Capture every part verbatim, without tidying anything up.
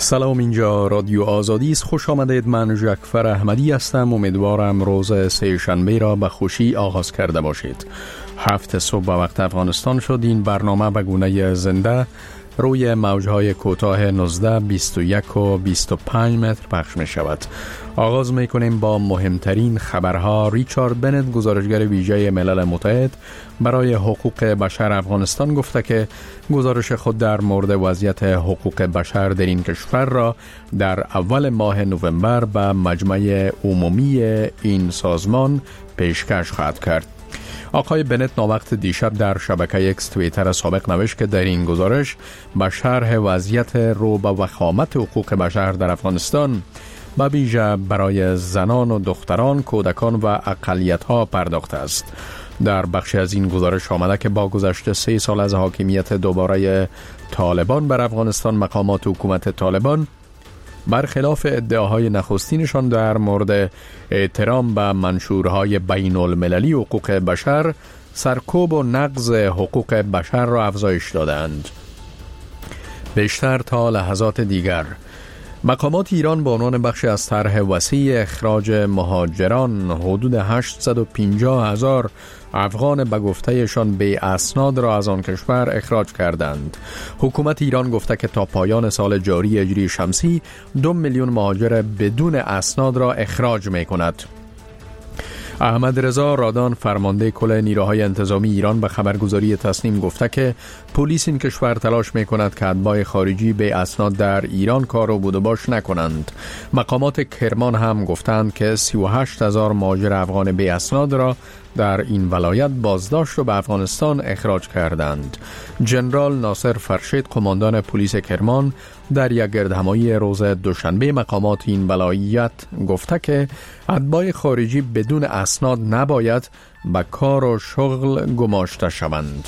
سلام، اینجا رادیو آزادی است. خوش آمدید. من جعفر احمدی هستم. امیدوارم روز سه شنبه را به خوشی آغاز کرده باشید. هفت صبح به وقت افغانستان شد. این برنامه به گونه زنده روی موجهای کوتاه نوزده، بیست و یک و بیست و پنج متر پخش می شود. آغاز می کنیم با مهمترین خبرها. ریچارد بنت، گزارشگر ویژه ملل متحد برای حقوق بشر افغانستان، گفته که گزارش خود در مورد وضعیت حقوق بشر در این کشور را در اول ماه نوامبر به مجمع عمومی این سازمان پیشکش خواهد کرد. آقای بنت ناوقت دیشب در شبکه اکس توییتر سابق نوشت که در این گزارش به شرح وضعیت رو به وخامت حقوق بشر در افغانستان به ویژه برای زنان و دختران، کودکان و اقلیت‌ها پرداخته است. در بخشی از این گزارش آمده که با گذشت سه سال از حاکمیت دوباره طالبان بر افغانستان، مقامات حکومت طالبان برخلاف ادعاهای نخستینشان در مورد احترام به منشورهای بین المللی حقوق بشر، سرکوب و نقض حقوق بشر را افزایش دادند. بیشتر تا لحظات دیگر، مقامات ایران به عنوان بخشی از طرح وسیع اخراج مهاجران حدود هشتصد و پنجاه هزار افغان به گفتهشان بی اسناد را از آن کشور اخراج کردند. حکومت ایران گفته که تا پایان سال جاری هجری شمسی دو میلیون مهاجر بدون اسناد را اخراج می کند. احمد رضا رادان، فرمانده کل نیروهای انتظامی ایران، به خبرگزاری تسنیم گفته که پلیس این کشور تلاش می کند که اتباع خارجی به اسناد در ایران کار و بود و باش نکنند. مقامات کرمان هم گفتند که سی و هشت هزار مهاجر افغان به اسناد را در این ولایت بازداشت و به افغانستان اخراج کردند. جنرال ناصر فرشید، قماندان پلیس کرمان، در یک گردهمایی روز دوشنبه مقامات این ولایت گفته که اتباع خارجی بدون اسناد نباید به کار و شغل گماشته شوند.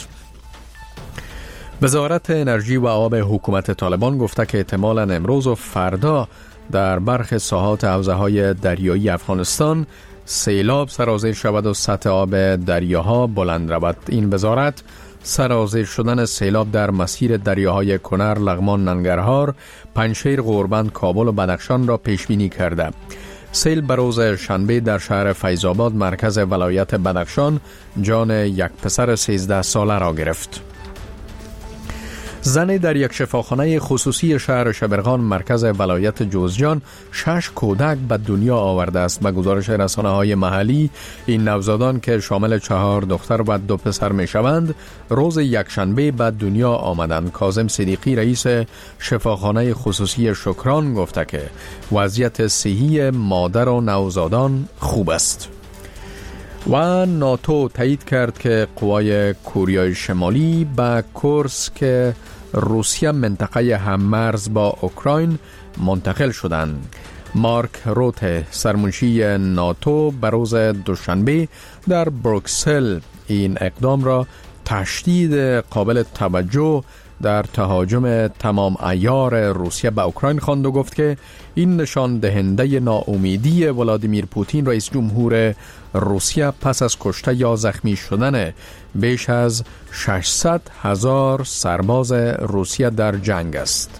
وزارت انرژی و آب حکومت طالبان گفته که احتمالاً امروز و فردا در برخی ساحات حوزه‌های دریایی افغانستان سیلاب سرازیر شود و سطح آب دریاها بلند رود. این وزارت سرازیر شدن سیلاب در مسیر دریاهای کنر، لغمان، ننگرهار، پنجشیر، غوربند، کابل و بدخشان را پیش بینی کرده. سیل به روز شنبه در شهر فیض‌آباد، مرکز ولایت بدخشان، جان یک پسر سیزده ساله را گرفت. زنی در یک شفاخانه خصوصی شهر شبرغان، مرکز ولایت جوزجان، شش کودک به دنیا آورده است. به گزارش رسانه‌های محلی، این نوزادان که شامل چهار دختر و دو پسر می شوند، روز یکشنبه به دنیا آمدند. کاظم صدیقی، رئیس شفاخانه خصوصی شکران، گفته که وضعیت صحی مادر و نوزادان خوب است. و ناتو تایید کرد که قوای کوریای شمالی به کورسک روسیه، منطقه هممرز با اوکراین، منتقل شدند. مارک روته، سرمنشی ناتو، به روز دوشنبه در بروکسل این اقدام را تشدید قابل توجه در تهاجم تمام عیار روسیه به اوکراین خواند و گفت که این نشان دهنده ناامیدی ولادیمیر پوتین، رئیس جمهور روسیه، پس از کشته یا زخمی شدن بیش از ششصد هزار سرباز روسیه در جنگ است.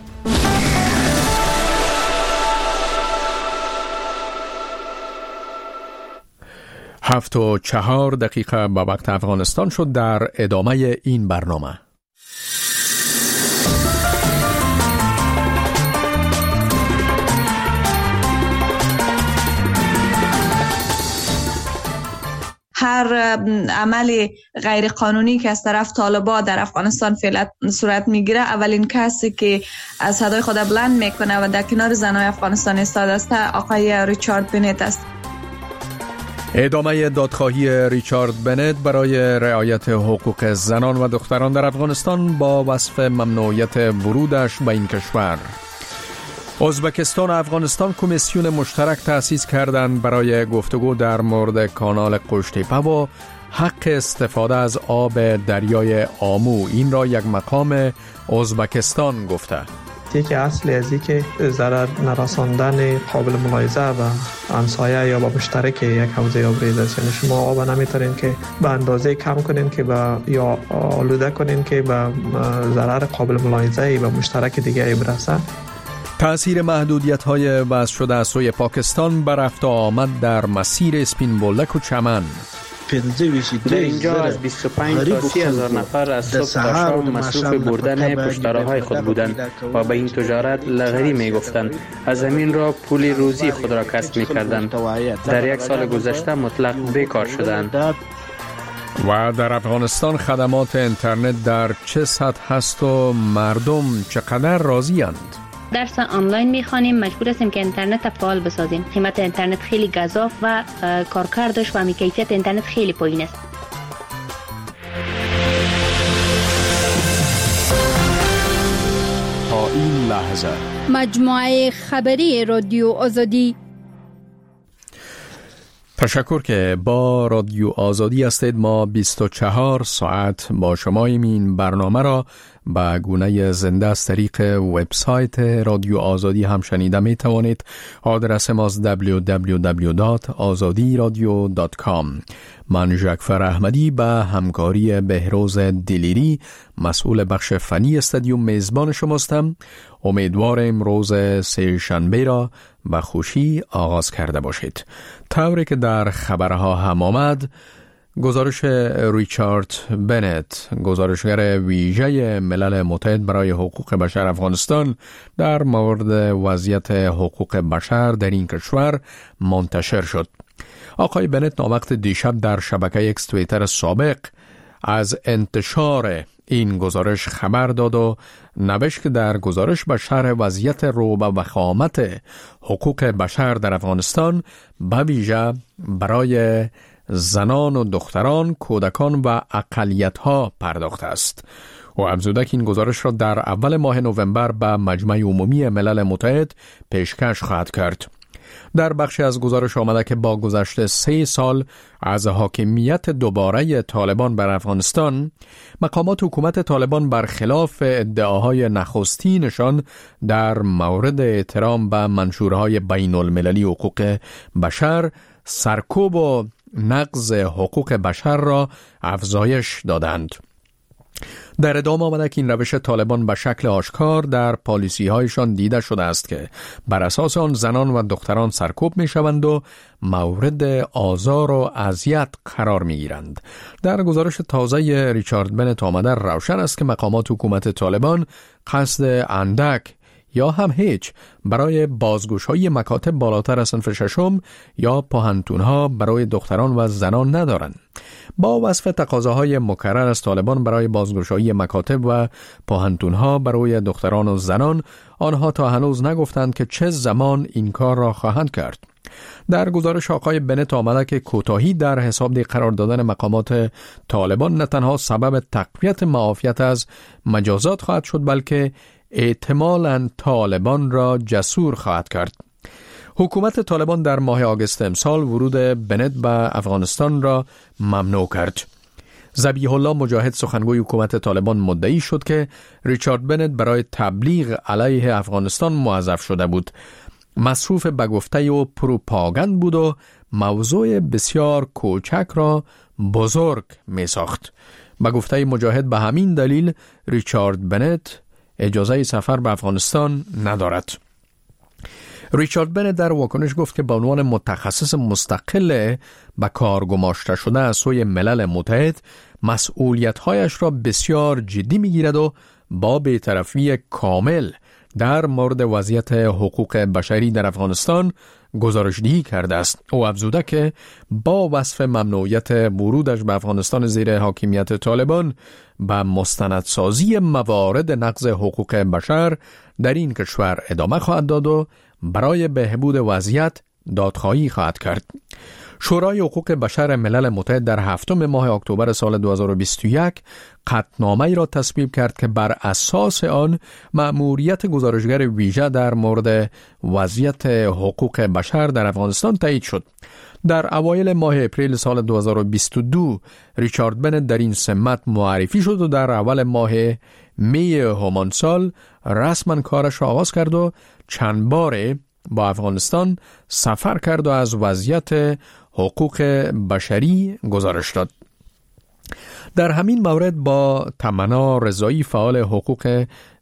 هفت و چهار دقیقه به وقت افغانستان شد. در ادامه این برنامه هر عمل غیر قانونی که از طرف طالبان در افغانستان فعلا صورت میگیره، اولین کسی که از صدای خود بلند میکنه و در کنار زنای افغانستان ایستاده است آقای ریچارد بنت است. ادامه دادخواهی ریچارد بنت برای رعایت حقوق زنان و دختران در افغانستان با وصف ممنوعیت ورودش به این کشور. ازبکستان و افغانستان کمیسیون مشترک تأسیس کردند برای گفتگو در مورد کانال قوشتیپه و حق استفاده از آب دریای آمو. این را یک مقام ازبکستان گفته. یکی اصلی از این که ضرر نرساندن قابل ملاحظه و همسایه یا با مشترک یک حوزه آبریز است. یعنی شما آب نمیتونین که به اندازه کم کنین که با یا آلوده کنین که به ضرر قابل ملاحظه و مشترک دیگه برسه. تأثیر محدودیت‌های وضع شده از سوی پاکستان بر رفت و آمد در مسیر اسپین بولک و چمن. در اینجا از بیست و پنج تا سی هزار نفر از صبح تا شام مصروف بردن پشتراهای خود بودند و به این تجارت لغری می گفتند. از همین را پول روزی خود را کسب می کردند. در یک سال گذشته مطلق بیکار شدند. و در افغانستان خدمات اینترنت در چه سطح هست و مردم چقدر راضی اند؟ درس آنلاین میخوانیم، مجبور هستیم که اینترنت فعال بسازیم. قیمت اینترنت خیلی گزاف و کارکردش و کیفیت اینترنت خیلی پایین است. تا این لحظه مجموعه خبری رادیو آزادی. تشکر که با رادیو آزادی هستید. ما بیست و چهار ساعت با شما این برنامه را به گونه زنده از طریق وبسایت رادیو آزادی هم شنیده می توانید. آدرس ما دبلیو دبلیو دبلیو دات آزادی رادیو دات کام. من جعفر احمدی به همکاری بهروز دلیری مسئول بخش فنی استادیوم میزبان شماستم. امیدوارم روز سه شنبه را به خوشی آغاز کرده باشید. طوری که در خبرها هم آمد، گزارش ریچارد بنت، گزارشگر ویژه ملل متحد برای حقوق بشر افغانستان، در مورد وضعیت حقوق بشر در این کشور منتشر شد. آقای بنت ناوقت دیشب در شبکه اکس توییتر سابق از انتشار این گزارش خبر داد و نوشت که در گزارش به شرح وضعیت رو و وخامت حقوق بشر در افغانستان به ویژه برای زنان و دختران، کودکان و اقلیت‌ها پرداخته است. و افزوده که این گزارش را در اول ماه نوامبر به مجمع عمومی ملل متحد پیشکش خواهد کرد. در بخشی از گزارش آمده که با گذشت سه سال از حاکمیت دوباره طالبان بر افغانستان، مقامات حکومت طالبان برخلاف ادعاهای نخستینشان در مورد احترام به منشورهای بین المللی حقوق بشر، سرکوب و نقض حقوق بشر را افزایش دادند. در ادامه آمده که این روش طالبان به شکل آشکار در پالیسی هایشان دیده شده است که بر اساس آن زنان و دختران سرکوب می شوند و مورد آزار و اذیت قرار می گیرند. در گزارش تازه ریچارد بنت آمده روشن است که مقامات حکومت طالبان قصد اندک یا هم هیچ برای بازگوش‌های مکاتب بالاتر از صنف ششم یا پوهنتون‌ها برای دختران و زنان ندارند. با وصف تقاضاهای مکرر از طالبان برای بازگشایی مکاتب و پوهنتون‌ها برای دختران و زنان، آنها تا هنوز نگفتند که چه زمان این کار را خواهند کرد. در گزارش آقای بنت آمده که کوتاهی در حساب قرار دادن مقامات طالبان نه تنها سبب تقویت معافیت از مجازات خواهد شد، بلکه احتمالاً طالبان را جسور خواهد کرد. حکومت طالبان در ماه آگوست امسال ورود بنت به افغانستان را ممنوع کرد. ذبیح الله مجاهد سخنگوی حکومت طالبان مدعی شد که ریچارد بنت برای تبلیغ علیه افغانستان موظف شده بود. مصروف به گفته و پروپاگاند بود و موضوع بسیار کوچک را بزرگ می ساخت. به گفته مجاهد به همین دلیل ریچارد بنت اجازه سفر به افغانستان ندارد. ریچارد بنت در واکنش گفت که به عنوان متخصص مستقل به کار گماشته شده از سوی ملل متحد مسئولیت‌هایش را بسیار جدی می‌گیرد و با بی‌طرفی کامل در مورد وضعیت حقوق بشری در افغانستان گزارش‌دهی کرده است. او افزوده که با وصف ممنوعیت ورودش به افغانستان زیر حاکمیت طالبان به مستندسازی موارد نقض حقوق بشر در این کشور ادامه خواهد داد و برای بهبود وضعیت دادخواهی خواهد کرد. شورای حقوق بشر ملل متحد در هفتم ماه اکتبر سال دو هزار و بیست و یک قطعنامه‌ای را تصویب کرد که بر اساس آن مأموریت گزارشگر ویژه در مورد وضعیت حقوق بشر در افغانستان تایید شد. در اوایل ماه اپریل سال دو هزار و بیست و دو ریچارد بنت در این سمت معرفی شد و در اول ماه می همان سال رسما کارش را آغاز کرد و چند باره با افغانستان سفر کرد و از وضعیت حقوق بشری گزارش داد. در همین مورد با تمنا رضایی فعال حقوق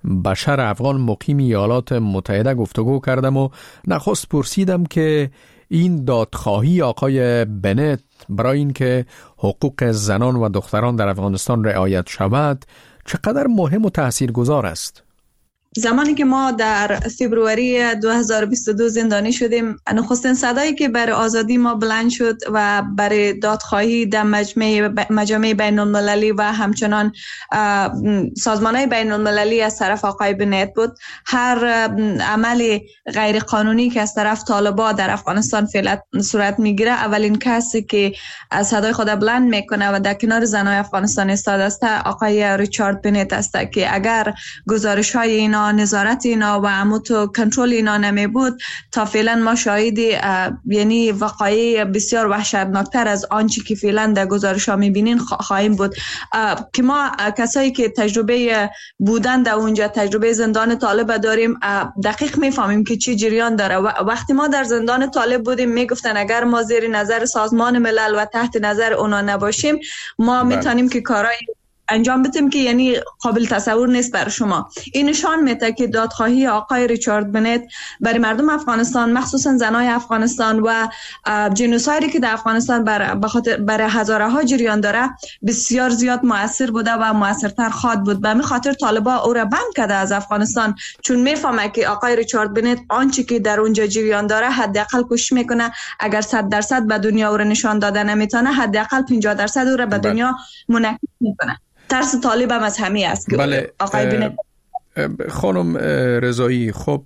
بشر افغان مقیم ایالات متحده گفتگو کردم و نخست پرسیدم که این دادخواهی آقای بنت برای این که حقوق زنان و دختران در افغانستان رعایت شود چقدر مهم و تاثیرگذار است. زمانی که ما در فبروری دو هزار و بیست و دو زندانی شدیم، نخستین صدایی که برای آزادی ما بلند شد و برای دادخواهی در مجمع مجامع بین المللی و همچنان سازمان‌های بین المللی از طرف آقای بنت بود. هر عمل غیر قانونی که از طرف طالبان در افغانستان فعلا صورت میگیره، اولین کسی که از صدای خود بلند میکنه و در کنار زنای افغانستان ایستاده است آقای ریچارد بنت است که اگر گزارش‌های اینا، نظارت اینا و عموتو کنترل اینا نمی بود، تا فعلا ما شاهد یعنی وقایع بسیار وحشتناکتر از آنچه که فعلا در گزارش ها میبینین خواهیم بود. که ما کسایی که تجربه بودن در اونجا، تجربه زندان طالب داریم، دقیق میفهمیم که چی جریان داره. و وقتی ما در زندان طالب بودیم میگفتن اگر ما زیر نظر سازمان ملل و تحت نظر اونا نباشیم ما میتونیم که کارهای انجام بدیم که یعنی قابل تصور نیست بر شما. این نشان میده که دادخواهی آقای ریچارد بنت برای مردم افغانستان، مخصوصا زنای افغانستان و جنوسایدی که در افغانستان بر بخاطر برای هزاره ها جریان داره بسیار زیاد مؤثر بوده و مؤثرتر خواهد بود. به همین خاطر طالبان او را بند کرده از افغانستان، چون میفهمه که آقای ریچارد بنت آنچه که در اونجا جریان داره حداقل کوشش میکنه اگر صد درصد به دنیا او را نشان داده نمیتونه، حداقل پنجاه درصد او را به دنیا منعکس میکنه. ترس طالب هم از همین است که بله. آقای بنت. خانم رضایی، خب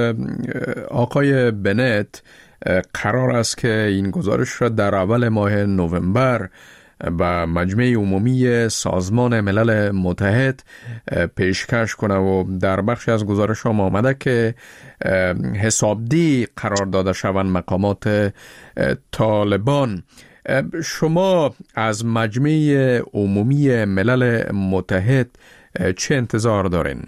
آقای بنت قرار است که این گزارش را در اول ماه نوامبر به مجمع عمومی سازمان ملل متحد پیشکش کنه و در بخشی از گزارش هم آمده که حسابدهی قرار داده شوند مقامات طالبان. شما از مجمع عمومی ملل متحد چه انتظار دارین؟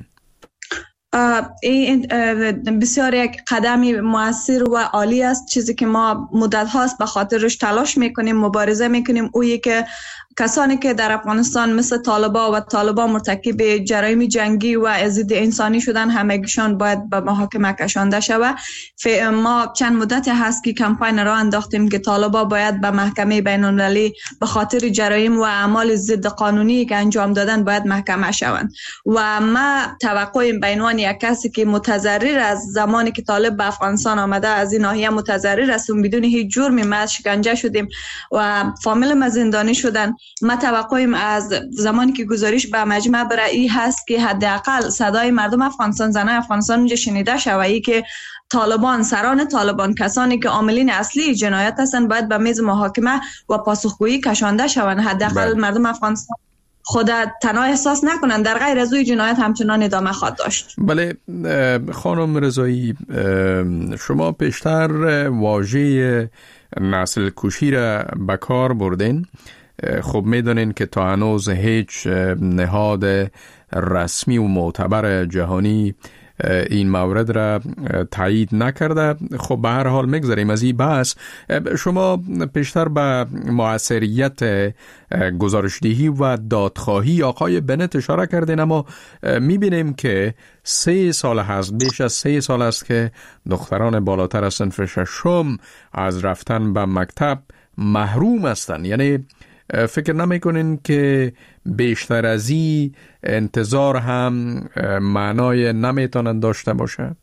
این بسیار یک قدمی مؤثر و عالی است، چیزی که ما مدت هاست به خاطرش تلاش میکنیم، مبارزه میکنیم. اویی که کسانی که در افغانستان مثل طالبان و طالبان مرتکب جرایم جنگی و ضد انسانی شدن همگیشان باید به محاکمه کشانده شود. ما چند مدت هست که کمپاین را انداختیم که طالبان باید به محکمه بین المللی به خاطر جرایم و اعمال ضد قانونی که انجام دادن باید محکمه شوند. و ما توقعیم به عنوان یک کسی که متضرر از زمانی که طالب به افغانستان آمده از این ناحیه متضرر هستیم، بدون هیچ جرمی ما شکنجه شدیم و فامیل ما زندانی شدن. ما توقعیم از زمانی که گزارش به مجمع بره ای هست که حداقل صدای مردم افغانستان، زنای افغانستان اونجا شنیده شود، ای که طالبان، سران طالبان، کسانی که عاملین اصلی جنایت هستند باید به میز محاکمه و پاسخگویی کشانده شوند. حداقل مردم افغانستان خود تنها احساس نکنند در غیر از اوی جنایت همچنان ادامه خواهد داشت. بله خانم رضایی، شما پیشتر واژه نسل کشی را به کار بردین. خب میدونین که تا هنوز هیچ نهاد رسمی و معتبر جهانی این مورد را تایید نکرده. خب به هر حال میگذاریم از این بحث. شما پیشتر به موثریت گزارشدهی و دادخواهی آقای بنت اشاره کردین، اما میبینیم که سه سال هست، بیش از سه سال است که دختران بالاتر از صنف ششم از رفتن به مکتب محروم هستند. یعنی فکر نمیکنین که بیشتر از این انتظار هم معنای نمیتونن داشته باشه؟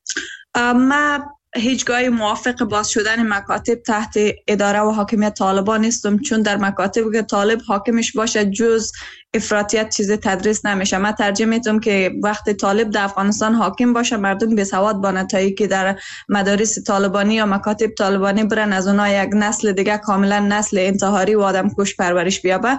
ما هیچگاه موافق باز شدن مکاتب تحت اداره و حاکمیت طالبان نیستم، چون در مکاتب که طالب حاکمش باشه جز افراطیت چیز تدریس نمیشه. من ترجیح میدم که وقتی طالب در افغانستان حاکم باشه مردم بی سواد بانه تا اینکه در مدارس طالبانی یا مکاتب طالبانی برن از اونها یک نسل دیگه کاملا نسل انتحاری و آدم کش پرورش بیابه.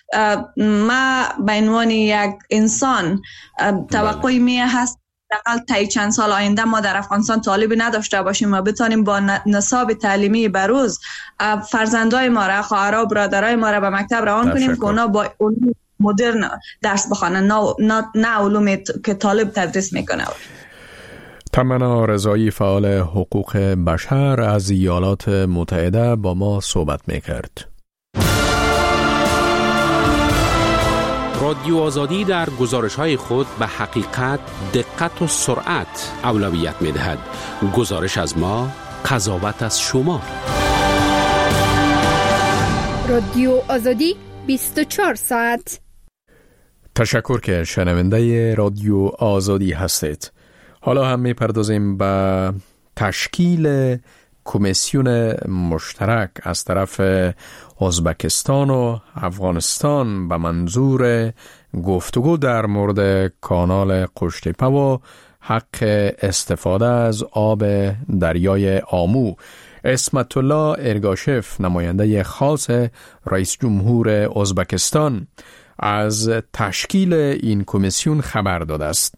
ما به عنوان یک انسان توقعی می هست حداقل تا چند سال آینده ما در افغانستان طالبی نداشته باشیم و بتانیم با نصاب تعلیمی بروز فرزندای ما را، خواهرها و برادرای ما را به مکتب روان کنیم که اونا با علوم مدرن درس بخوانن، نه نه علوم که طالب تدریس میکنه. تمنا رضایی، فعال حقوق بشر از ایالات متحده، با ما صحبت میکرد. رادیو آزادی در گزارش‌های خود به حقیقت، دقت و سرعت اولویت می‌دهد. گزارش از ما، قضاوت از شما. رادیو آزادی بیست و چهار ساعت. تشکر که شنونده رادیو آزادی هستید. حالا هم می‌پردازیم به تشکیل کمیسیون مشترک از طرف ازبکستان و افغانستان به منظور گفتگو در مورد کانال قشتیپه و حق استفاده از آب دریای آمو. اسمت الله ارگاشف، نماینده خاص رئیس جمهور ازبکستان، از تشکیل این کمیسیون خبر داده است.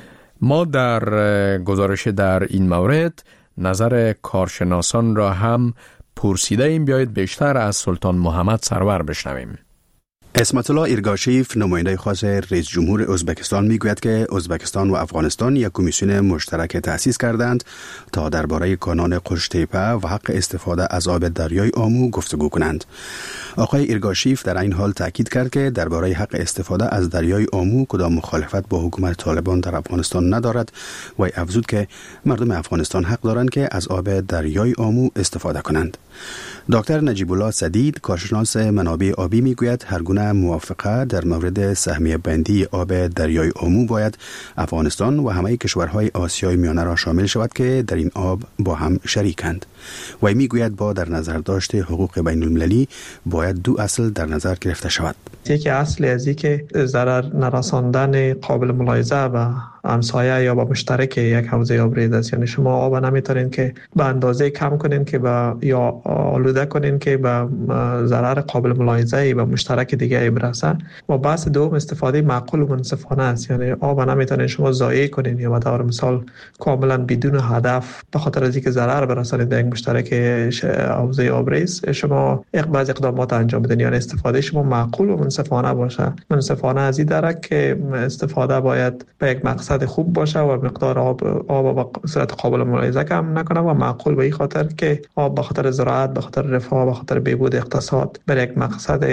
ما در گزارش در این مورد نظر کارشناسان را هم پرسیده ایم. بیایید بیشتر از سلطان محمد سرور بشنویم. اسمت الله ارگاشیف، نماینده خاص رئیس جمهور ازبکستان، میگوید که ازبکستان و افغانستان یک کمیسیون مشترک تأسیس کردند تا درباره کانال قشتیپه و حق استفاده از آب دریای آمو گفتگو کنند. آقای ارگاشیف در این حال تاکید کرد که درباره حق استفاده از دریای آمو کدام مخالفت با حکومت طالبان در افغانستان ندارد و افزود که مردم افغانستان حق دارند که از آب دریای آمو استفاده کنند. دکتر نجیب الله سدید، کارشناس منابع آبی، میگوید هر گونه موافقه در مورد سهمیه بندی آب دریای آمو باید افغانستان و همه کشورهای آسیای میانه را شامل شود که در این آب با هم شریکند. و میگوید با در نظر داشت حقوق بین المللی باید دو اصل در نظر گرفته شود. یکی اصلی از این که ضرر نرساندن قابل ملاحظه به همسایه یا با مشترک یک حوزه آبریز است. یعنی شما آب نمیتونین که به اندازه کم کنین که با یا آلوده کنین که به ضرر قابل ملاحظه به مشترک دیگه برسه. و بحث دوم استفاده معقول و منصفانه است. یعنی آب نمیتونین شما ضایع کنین یا به طور مثال کاملا بدون هدف به خاطر از اینکه ضرر برسانید به یک مشترک حوزه آبریز شما بعضی اقدامات انجام بدین. یعنی استفاده شما معقول و منصفانه باشه. منصفانه از این درک که استفاده باید به یک مقصد خوب باشه و مقدار آب آب به صورت قابل ملاحظه کم نکنه و معقول به این خاطر که آب به خاطر زراعت، به خاطر رفاه، به خاطر بهبود اقتصاد برای یک مقصد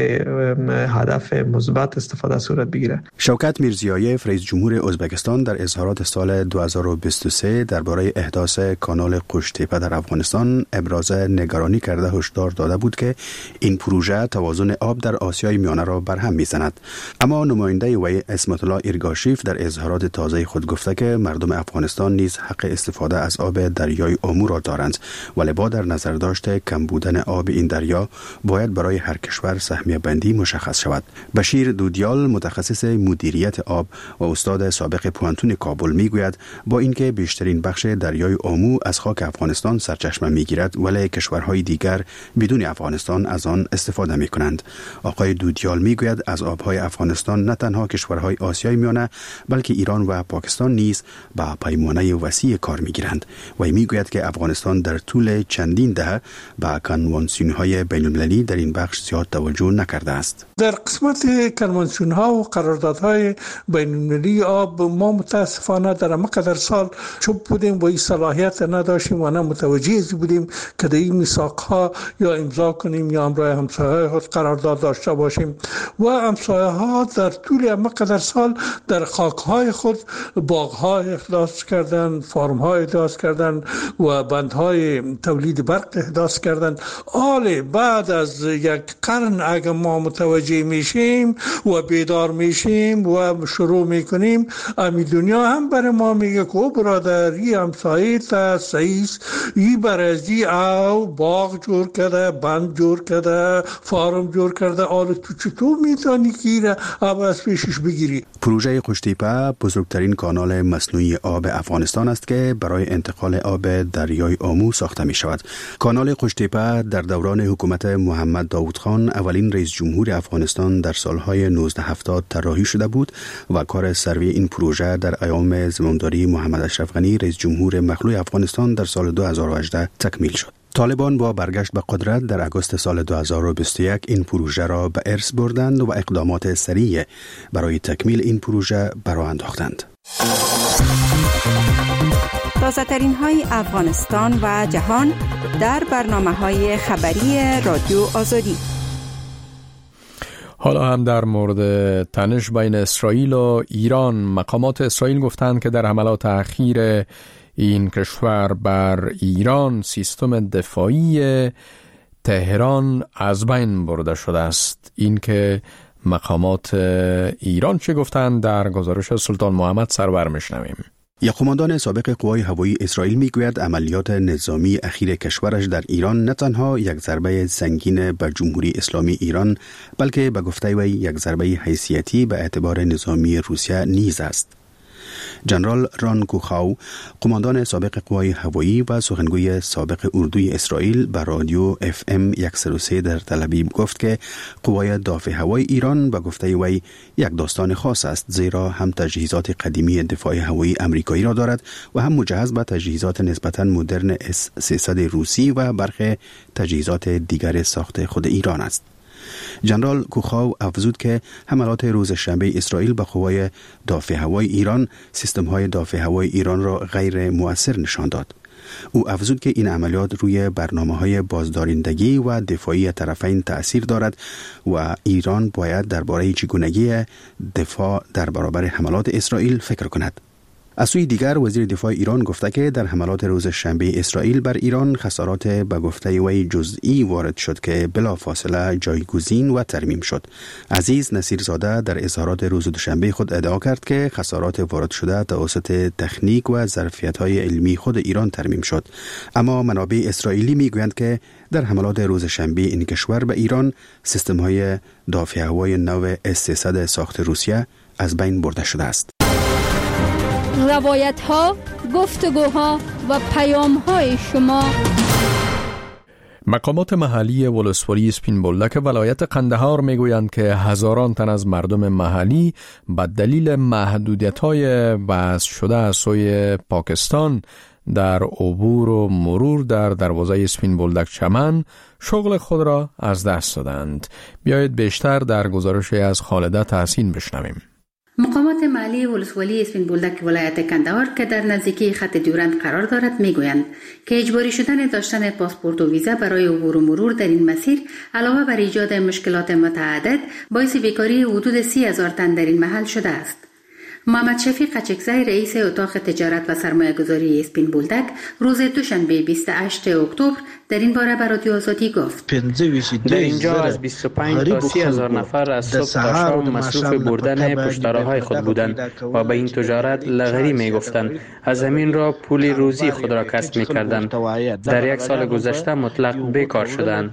هدف مثبت استفاده صورت بگیره. شوکت میرزیایف، رئیس جمهور ازبکستان، در اظهارات سال دو هزار و بیست و سه درباره احداث کانال قشتیپه در افغانستان ابراز نگرانی کرده هشدار داده بود که این پروژه توازن آب در آسیای میانه را برهم می‌زند. اما نماینده وی اسمت الله ارگاشیف در اظهارات تازه خود گفته که مردم افغانستان نیز حق استفاده از آب دریای آمو را دارند، ولی با در نظر داشت کم بودن آب این دریا باید برای هر کشور سهمیه بندی مشخص شود. بشیر دودیال، متخصص مدیریت آب و استاد سابق پوانتون کابل، میگوید با اینکه بیشترین بخش دریای آمو از خاک افغانستان سرچشمه میگیرد ولی کشورهای دیگر بدون افغانستان از آن استفاده میکنند. آقای دودیال میگوید از آبهای افغانستان نه تنها کشورهای آسیای میانه بلکه ایران و پاکستان نیز با پیمانه وسیع کار میگیرند و میگوید که افغانستان در طول چندین دهه با کنوانسیون‌های بین‌المللی در این بخش زیاد توجه نکرده است. در قسمت کنوانسیون‌ها و قراردادهای بین‌المللی آب ما متاسفانه در مقدار سال چوب بودیم و این صلاحیت نداشتیم و نه متوجه بودیم که در این میثاق‌ها یا امضا کنیم یا همراه همسایه‌های خود قرارداد داشته باشیم و همسایه‌ها در طول مقدار سال در خاک‌های خود باغ‌ها احداث کردن، فارم‌ها احداث کردن و بندهای تولید برق احداث کردن. حال بعد از یک قرن اگر ما متوجه میشیم و بیدار میشیم و شروع میکنیم، امی دنیا هم برای ما میگه که برادری همسایه تا سعیس ای برازی او باغ جور کرده، بند جور کرده، فارم جور کرده، حال تو چطور میتونی که آب از پیشش بگیری؟ پروژه قشتیپه بزرگترین کانال مصنوعی آب افغانستان است که برای انتقال آب دریای آمو ساخته می شود. کانال قشتیپه در دوران حکومت محمد داود خان، اولین رئیس جمهور افغانستان، در سالهای نوزده هفتاد طراحی شده بود و کار سروی این پروژه در ایام زمامداری محمد اشرف غنی رئیس جمهور مخلوع افغانستان در سال دو هزار و هجده تکمیل شد. طالبان با برگشت به قدرت در آگوست سال دو هزار و بیست و یک این پروژه را به ارث بردند و اقدامات سریع برای تکمیل این پروژه برآ انداختند. تازه ترین های افغانستان و جهان در برنامه های خبری رادیو آزادی. حالا هم در مورد تنش بین اسرائیل و ایران، مقامات اسرائیل گفتند که در حملات اخیر این کشور بر ایران سیستم دفاعی تهران از بین برده شده است. این که مقامات ایران چه گفتند در گزارش سلطان محمد سرور میشنویم. یک قماندان سابق قوای هوایی اسرائیل میگوید عملیات نظامی اخیر کشورش در ایران نه تنها یک ضربه سنگین به جمهوری اسلامی ایران، بلکه به گفته وی یک ضربه حیثیتی به اعتبار نظامی روسیه نیز است. جنرال ران کوخاو، قماندان سابق قوای هوایی و سخنگوی سابق اردوی اسرائیل، به رادیو اف ام صد و سه در تل‌آویو گفت که قوای دافع هوایی ایران به گفته وی یک داستان خاص است، زیرا هم تجهیزات قدیمی دفاع هوایی امریکایی را دارد و هم مجهز به تجهیزات نسبتاً مدرن اس سیصد روسی و برخی تجهیزات دیگر ساخت خود ایران است. جنرال کوخاو افزود که حملات روز شنبه اسرائیل به قوای دافع هوایی ایران سیستم‌های دافع هوایی ایران را غیر مؤثر نشان داد. او افزود که این عملیات روی برنامه‌های بازدارندگی و دفاعی طرفین تأثیر دارد و ایران باید درباره چگونگی دفاع در برابر حملات اسرائیل فکر کند. از سوی دیگر وزیر دفاع ایران گفته که در حملات روز شنبه اسرائیل بر ایران خسارات به گفته وی جزئی وارد شد که بلافاصله جایگزین و ترمیم شد. عزیز نصیرزاده در اظهارات روز دوشنبه خود ادعا کرد که خسارات وارد شده توسط تکنیک و ظرفیت‌های علمی خود ایران ترمیم شد، اما منابع اسرائیلی میگویند که در حملات روز شنبه این کشور به ایران سیستم‌های دافع هوایی نو اس سیصد ساخت روسیه از بین برده شده است. روایت ها، گفتگوها و پیام های شما. مقامات محلی ولسوالی سپین بولدک ولایت قندهار میگویند که هزاران تن از مردم محلی به دلیل محدودیت‌های وضع شده از سوی پاکستان در عبور و مرور در دروازه سپین بولدک چمن شغل خود را از دست دادند. بیایید بیشتر در گزارشی از خالده تحسین بشنویم. مقامات محلی ولسوالی سپین بولدک ولایت قندهار که در نزدیکی خط دیورند قرار دارد میگویند که اجباری شدن داشتن پاسپورت و ویزا برای عبور و مرور در این مسیر علاوه بر ایجاد مشکلات متعدد باعث بیکاری حدود سی هزار تن در این محل شده است. محمد شفیق قچکزی رئیس اتاق تجارت و سرمایه گذاری سپین بولدک روز دوشنبه بیست و هشتم اکتبر در این باره به رادیو آزادی گفت: در اینجا از بیست و پنج تا سی هزار نفر از صبح تا شام مصروف بردن پشتراهای خود بودند و به این تجارت لغری می گفتند. از همین را پول روزی خود را کسب می کردند. در یک سال گذشته مطلق بیکار شدند.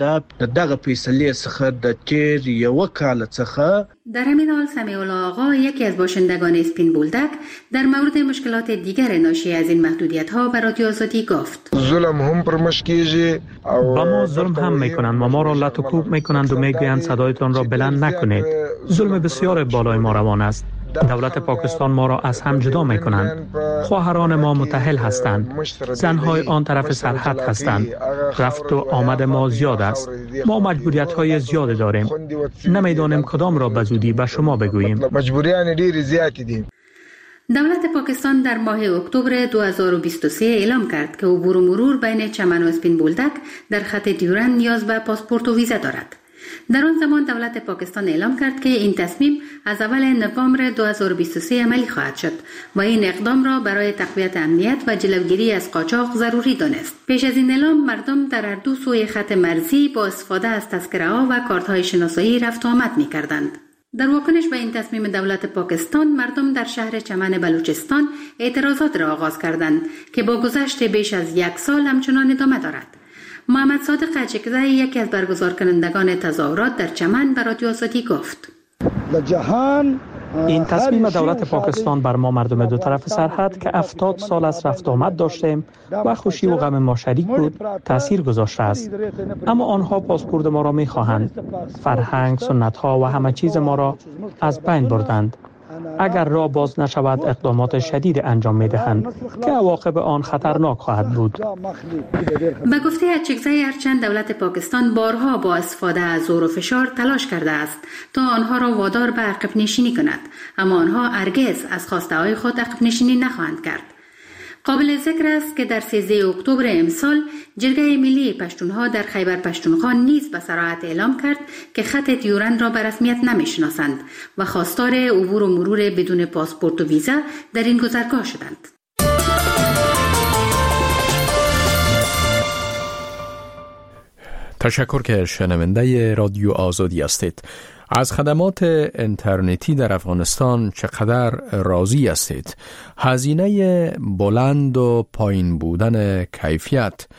در همین حال سمیع الله آقا، یکی از باشندگان سپین بولدک، در مورد مشکلات دیگر ناشی از این محدودیت ها به رادیو آزادی گفت: ظلم هم پرمشکیجی با ما ظلم هم میکنند و ما را لط و کوب میکنند و میگویند صدایتان را بلند نکنید. ظلم بسیار بالای ما روان است. دولت پاکستان ما را از هم جدا می کنند. خواهران ما متأهل هستند. زنهای آن طرف سرحد هستند. رفت و آمد ما زیاد است. ما مجبوریت های زیاد داریم. نمیدانیم کدام را به زودی به شما بگوییم. مجبوریان دیر زیادی دیم. دولت پاکستان در ماه اکتبر دو هزار و بیست و سه اعلام کرد که عبور و مرور بین چمن و سپین بولدک در خط دیورند نیاز به پاسپورت و ویزا دارد. در آن زمان دولت پاکستان اعلام کرد که این تصمیم از اول نوامبر دو هزار و بیست و سه عملی خواهد شد و این اقدام را برای تقویت امنیت و جلوگیری از قاچاق ضروری دانست. پیش از این اعلام مردم در هر دو سوی خط مرزی با استفاده از تذکره‌ها و کارت‌های شناسایی رفت و آمد می‌کردند. در واکنش به این تصمیم دولت پاکستان، مردم در شهر چمن بلوچستان اعتراضات را آغاز کردند که با گذشت بیش از یک سال همچنان ادامه دارد. محمد صادق قچکزی، یکی از برگزار کنندگان تظاهرات در چمن، به رادیو آزادی گفت: این تصمیم دولت پاکستان بر ما مردم دو طرف سرحد که هفتاد سال از رفت آمد داشتیم و خوشی و غم ما شریک بود تأثیر گذاشته است. اما آنها پاسپورت ما را می‌خواهند. فرهنگ، سنت‌ها و همه چیز ما را از بین بردند. اگر راه باز نشود اقدامات شدید انجام می‌دهند که عواقب آن خطرناک خواهد بود. به گفته قچکزی، هرچند دولت پاکستان بارها با استفاده از زور و فشار تلاش کرده است تا آنها را وادار به عقب نشینی کند، اما آنها هرگز از خواسته‌های خود عقب نشینی نخواهند کرد. قابل ذکر است که در سیزده اکتبر امسال جرگه ملی پشتونها در خیبر پشتونخوا نیز به صراحت اعلام کرد که خط دیورند را به رسمیت نمی‌شناسند و خواستار عبور و مرور بدون پاسپورت و ویزا در این گذرگاه شدند. تشکر که شنونده رادیو آزادی هستید. از خدمات اینترنتی در افغانستان چقدر راضی هستید؟ هزینه بلند و پایین بودن کیفیت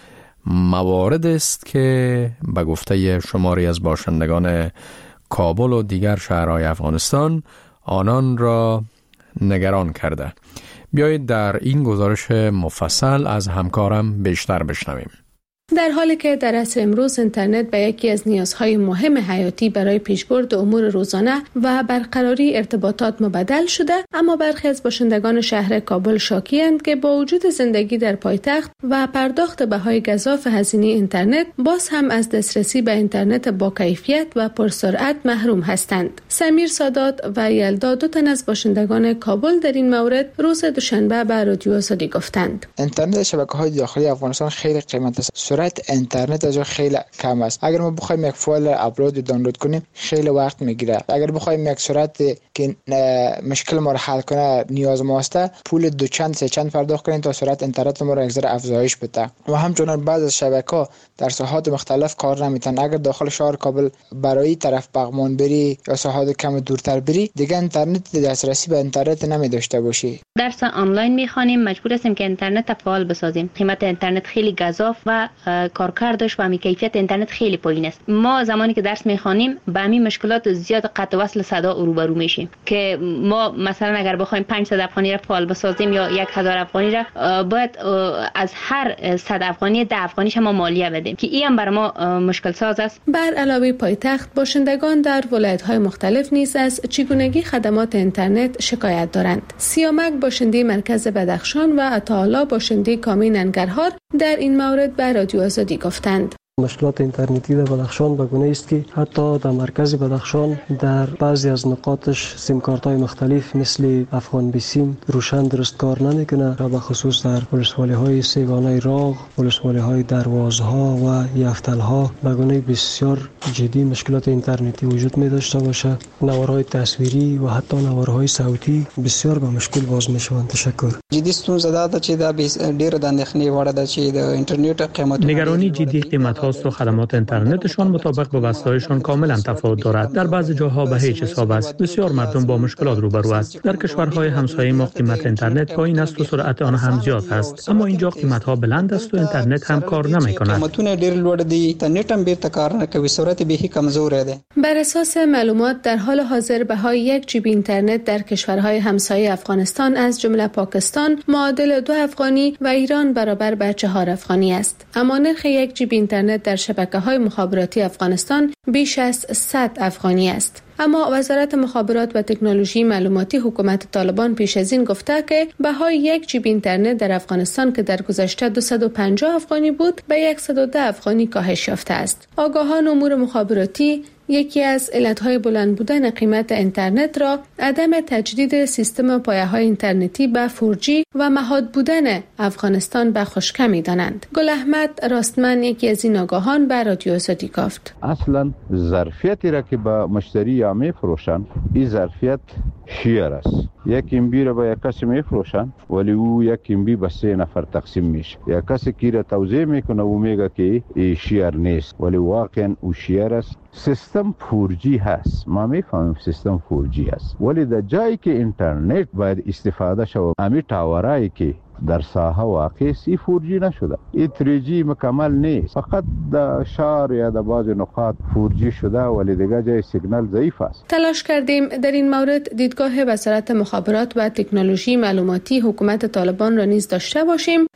موارد است که به گفته شماری از باشندگان کابل و دیگر شهرهای افغانستان آنان را نگران کرده. بیایید در این گزارش مفصل از همکارم بیشتر بشنویم. در حالی که در عصر امروز اینترنت به یکی از نیازهای مهم حیاتی برای پیشبرد امور روزانه و برقراری ارتباطات مبدل شده، اما برخی از باشندگان شهر کابل شاکی‌اند که با وجود زندگی در پایتخت و پرداخت بهای گزاف هزینه اینترنت باز هم از دسترسی به اینترنت با کیفیت و پرسرعت محروم هستند. سمیر سادات و یلدا، دو تن از باشندگان کابل، در این مورد روز دوشنبه به رادیو آزادی گفتند: اینترنت شبکه‌های داخلی افغانستان خیلی قیمت است. سرعت اینترنت از خیلی کم است. اگر ما بخوایم یک فایل اپلود و دانلود کنیم خیلی وقت میگیره. اگر بخوایم یک سرعت که مشکل ما رو حل کنه نیاز ماسته، پول دو چند سه چند پرداخت کنیم تا سرعت اینترنت ما رو یک ذره افزایش بده. و همچنین بعض از شبکه‌ها در ساحات مختلف کار نمیتونن. اگر داخل شهر کابل برای طرف بغمان بری یا ساحات کم دورتر بری، دیگه اینترنت دسترسی به اینترنت نمی داشته باشی. درس آنلاین می‌خوانیم، مجبور هستیم که اینترنت فعال بسازیم. قیمت اینترنت خیلی گزاف و کارکردش و همین کیفیت اینترنت خیلی پایین است. ما زمانی که درس می‌خوانیم با همین مشکلات زیاد قطع وصل صدا روبرو میشیم که ما مثلا اگر بخوایم پانصد افغانی را فعال بسازیم یا هزار افغانی را، باید از هر صد افغانی ده افغانیش ما مالیه بدیم که این هم برای ما مشکل ساز است. بر علاوه پایتخت، باشندگان در ولایت‌های مختلف نیز از چگونگی خدمات اینترنت شکایت دارند. سیامک باشنده مرکز بدخشان و عطاالله باشنده کامی ننگرهار در این مورد به رادیو آزادی گفتند: مشکلات اینترنتی در بدخشان به گونه است که حتی در مرکز بدخشان در بعضی از نقاطش سیم کارت های مختلف مثل افغان بی سیم روشن درست کار نمیکنه و به خصوص در ولسوالی های سیگانه راغ، ولسوالی های دروازها و یفتل ها به گونه بسیار جدی مشکلات اینترنتی وجود می داشته باشه. نوارهای تصویری و حتی نوارهای صوتی بسیار به مشکل باز می شوند. تشکر. جدی ستونزه ده چې دا ډیر د اندېښنې وړ ده چې د اینترنت قیمت نگرانی جدی قیمت ها و خدمات اینترنتشان مطابق با بسته‌هایشان کاملا تفاوت دارد. در بعضی جاها به هیچ حساب است. بسیار مردم با مشکلات روبرو است. در کشورهای همسایه ما قیمت اینترنت پایین است و سرعت آن هم زیاد است، اما اینجا قیمت‌ها بلند است و اینترنت هم کار نمی‌کند. قیمتونه ډیر لوړ دي، اینترنت هم بیرته کار نکوي، سرعت بهی کمزور ده. بر اساس معلومات در حال حاضر بهای یک جی بی اینترنت در کشورهای همسایه افغانستان از جمله پاکستان معادل دو افغانی و ایران برابر به چهار افغانی است. اما نرخ یک جی بی اینترنت در شبکه‌های مخابراتی افغانستان بیش از صد افغانی است. اما وزارت مخابرات و تکنولوژی معلوماتی حکومت طالبان پیش از این گفته که بهای یک جی بی اینترنت در افغانستان که در گذشته دویست و پنجاه افغانی بود به صد و ده افغانی کاهش یافته است. آگاهان امور مخابراتی یکی از علتهای بلند بودن قیمت اینترنت را عدم تجدید سیستم پایه‌های اینترنتی به فور جی و مهاد بودن افغانستان به خشکه می‌دانند. گل احمد راستمن یکی از این آگاهان به رادیو آزادی گفت: اصلا ظرفیتی را که به مشتری یا می‌فروشند این ظرفیت شیر است. یک امبی را به یک کسی می‌فروشند ولی او یک امبی به سه نفر تقسیم میشه. یک کسی کی را توزیع میکنه و میگه که این شیر نیست ولی واقعا او شیر است. سیستم فور جی هست، ما میفهمیم سیستم فور جی هست ولی در جایی که اینترنت باید استفاده شود امی تاورایی که در ساحه واقع سی فور جی نشده، این تری جی مکمل نیست، فقط در شهر یا در بعض نقاط فور جی شده ولی دیگه جای سیگنال ضعیف است. تلاش کردیم در این مورد دیدگاه وزارت مخابرات و تکنولوژی معلوماتی حکومت طالبان را نیز داشته باشیم،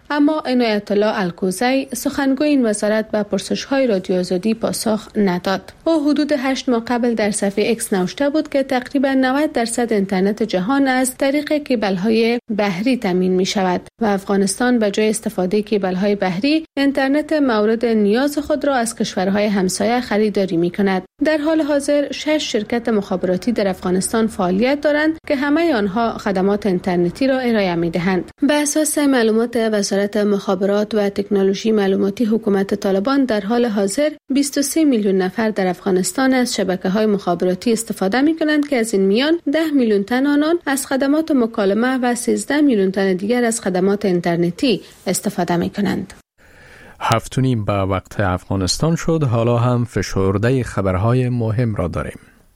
اما عنایت الله الکوزی سخنگوی این وزارت به پرسش‌های رادیو آزادی پاسخ نداد. او حدود هشت ماه قبل در صفحه اکس نوشته بود که تقریبا نود درصد اینترنت جهان از طریق کیبل‌های بحری تامین می‌شود و افغانستان به جای استفاده کیبل‌های بحری اینترنت مورد نیاز خود را از کشورهای همسایه خریداری می‌کند. در حال حاضر شش شرکت مخابراتی در افغانستان فعالیت دارند که همه آنها خدمات اینترنتی را ارائه می‌دهند. به اساس معلومات وزارت مخابرات و تکنولوژی معلوماتی حکومت طالبان در حال حاضر بیست و سه میلیون نفر در افغانستان از شبکه‌های مخابراتی استفاده می‌کنند که از این میان ده میلیون تن آنان از خدمات مکالمه و سیزده میلیون تن دیگر از خدمات اینترنتی استفاده می‌کنند. هفت و نیم به وقت افغانستان شد. حالا هم فشرده خبرهای مهم را داریم.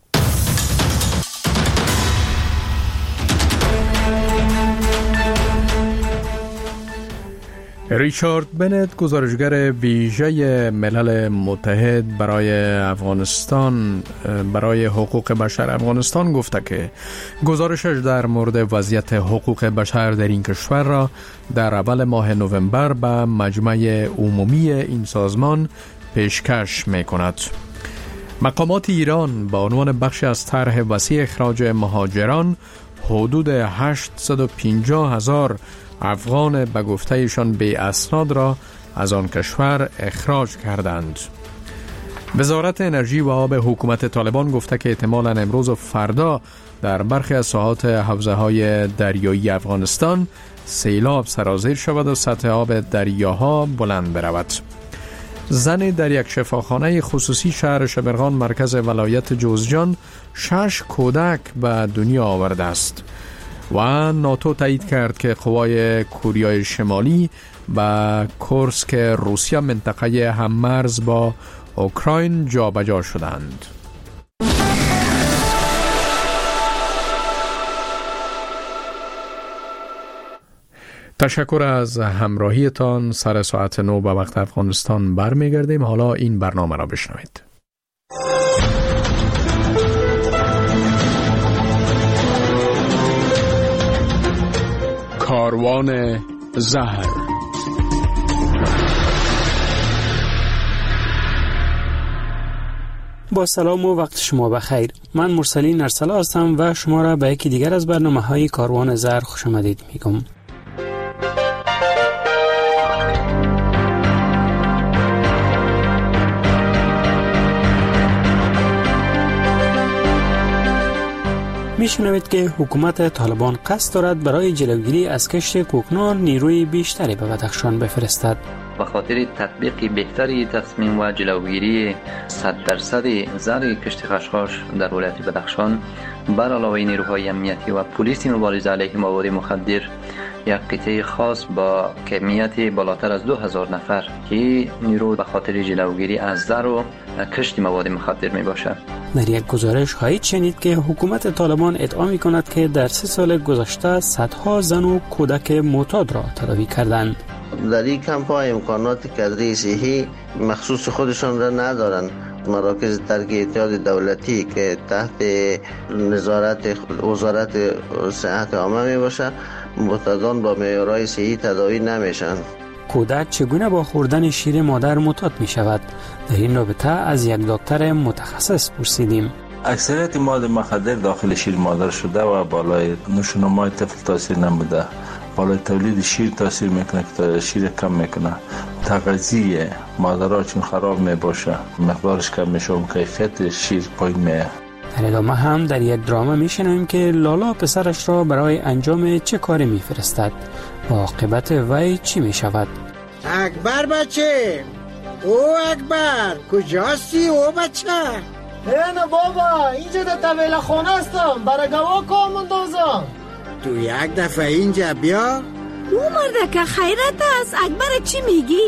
ریچارد بنت، گزارشگر ویژه ملل متحد برای افغانستان برای حقوق بشر افغانستان گفته که گزارشش در مورد وضعیت حقوق بشر در این کشور را در اول ماه نوامبر به مجمع عمومی این سازمان پیشکش می‌کند. مقامات ایران با عنوان بخشی از طرح وسیع اخراج مهاجران حدود هشتصد و پنجاه هزار افغان به گفته ایشان بی اسناد را از آن کشور اخراج کردند. وزارت انرژی و آب حکومت طالبان گفته که احتمالاً امروز و فردا در برخی از ساحات حوزه‌های دریایی افغانستان سیلاب سرازیر شود و سطح آب دریاها بلند برود. زن در یک شفاخانه خصوصی شهر شبرغان مرکز ولایت جوزجان شش کودک به دنیا آورده است و ناتو تایید کرد که قوای کوریای شمالی به کورسک روسیه منطقه هممرز با اوکراین جابجا شدند. تشکر از همراهیتان. سر ساعت نو به وقت افغانستان برمیگردیم. حالا این برنامه را بشنوید. کاروان زهر. با سلام و وقت شما بخیر. من مرسلین ارسلا هستم و شما را به یکی دیگر از برنامه‌های کاروان زهر خوش آمدید میگم. میشنوید که حکومت طالبان قصد دارد برای جلوگیری از کشت کوکنار نیروی بیشتری به بدخشان بفرستد. به خاطر تطبیق بهتری تصمیم و جلوگیری صد درصد زر کشت خشخاش در ولایت بدخشان، بر علاوه نیروهای امنیتی و پلیس مبارزه علیه مواد مخدر، یک قطعه خاص با کمیت بالاتر از دو هزار نفر که نیرو به خاطر جلوگیری از زر و کشت مواد مخدر می باشد. در یک گزارش خواهید شنید که حکومت طالبان ادعا می کند که در سه سال گذشته صدها زن و کودک معتاد را تداوی کردند. در این کمپ ها امکانات کادری صحی مخصوص خودشان را ندارند. مراکز ترک اتحاد دولتی که تحت نظارت وزارت صحت عامه می باشد، معتادان با معیارهای صحی تداوی نمیشن. کودک چگونه با خوردن شیر مادر معتاد می شود؟ در این رابطه از یک دکتر متخصص پرسیدیم. اکثریت مواد مخدر داخل شیر مادر شده و بالای نشونمای طفل تاثیر نمیده. بالای تولید شیر تاثیر میکنه که شیر کم میکنه. تغذیه مادرها چون خراب می باشه، مقدارش کم میشه و کیفیت شیر پایین میه. در ادامه هم در یک درامه میشنویم که لالا پسرش را برای انجام چه کاری میفرستد و عاقبت وی چی میشود. اکبر بچه، او اکبر کجاستی او بچه؟ نه بابا، اینجا در طویل خانه هستم، برای گواه کار مندازم. تو یک دفعه اینجا بیا. او مرده که خیرت است، اکبر چی میگی؟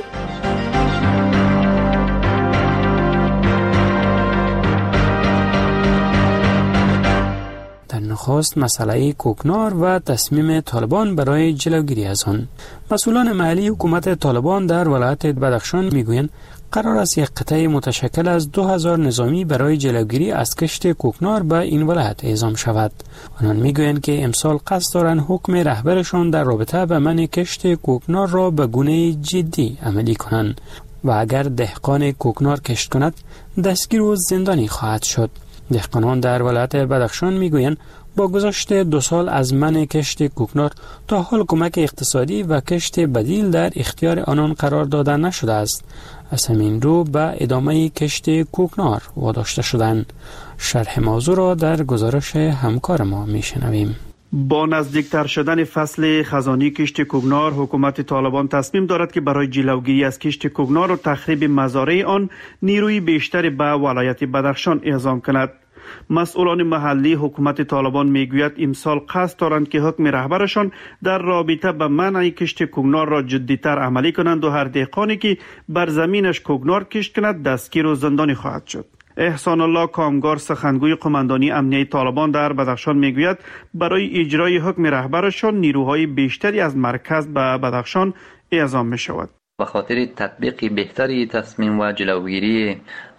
در نخست مسئله کوکنار و تصمیم طالبان برای جلوگیری از آن. مسئولان محلی حکومت طالبان در ولایت بدخشان میگویند قرار است یک قطعه متشکل از دو هزار نظامی برای جلوگیری از کشت کوکنار به این ولایت اعزام شود. آنان میگویند که امسال قصد دارند حکم رهبرشان در رابطه به منع کشت کوکنار را به گونه جدی عملی کنند و اگر دهقان کوکنار کشت کند دستگیر و زندانی خواهد شد. دهقانان در ولایت بدخشان میگویند با گذشت دو سال از منع کشت کوکنار تا حال کمک اقتصادی و کشت بدیل در اختیار آنان قرار داده نشده است. از همین رو به ادامه کشت کوکنار واداشته شدند. شرح موضوع را در گزارش همکار ما میشنویم. با نزدیکتر شدن فصل خزانی کشت کوکنار، حکومت طالبان تصمیم دارد که برای جلوگیری از کشت کوکنار و تخریب مزارع آن نیروی بیشتری به ولایت بدخشان اعزام کند. مسئولان محلی حکومت طالبان میگوید امسال قصد دارند که حکم رهبرشان در رابطه به منع کشت کوکنار را جدی‌تر عملی کنند و هر دهقانی که بر زمینش کوکنار کشت کند دستگیر و زندانی خواهد شد. احسان الله کامگار، سخنگوی قماندانی امنیه طالبان در بدخشان میگوید برای اجرای حکم رهبرشان نیروهای بیشتری از مرکز به بدخشان اعزام می شود. به خاطر تطبیق بهتری تصمیم و جلوگیری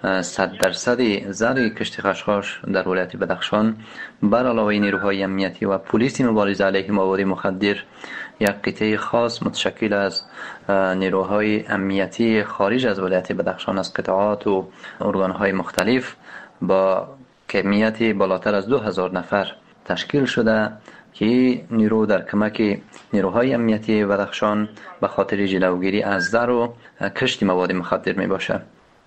صد درصد زر کشت خشخاش در ولایت بدخشان، بر علاوه نیروهای امنیتی و پلیس مبارزه علیه مواد مخدر، یک قطعه خاص متشکل از نیروهای امنیتی خارج از ولایت بدخشان از قطعات و ارگانهای مختلف با کمیت بالاتر از دو هزار نفر تشکیل شده که نیرو در کمک نیروهای امنیتی بدخشان به خاطر جلوگیری از زر و کشت مواد مخدر می باشد.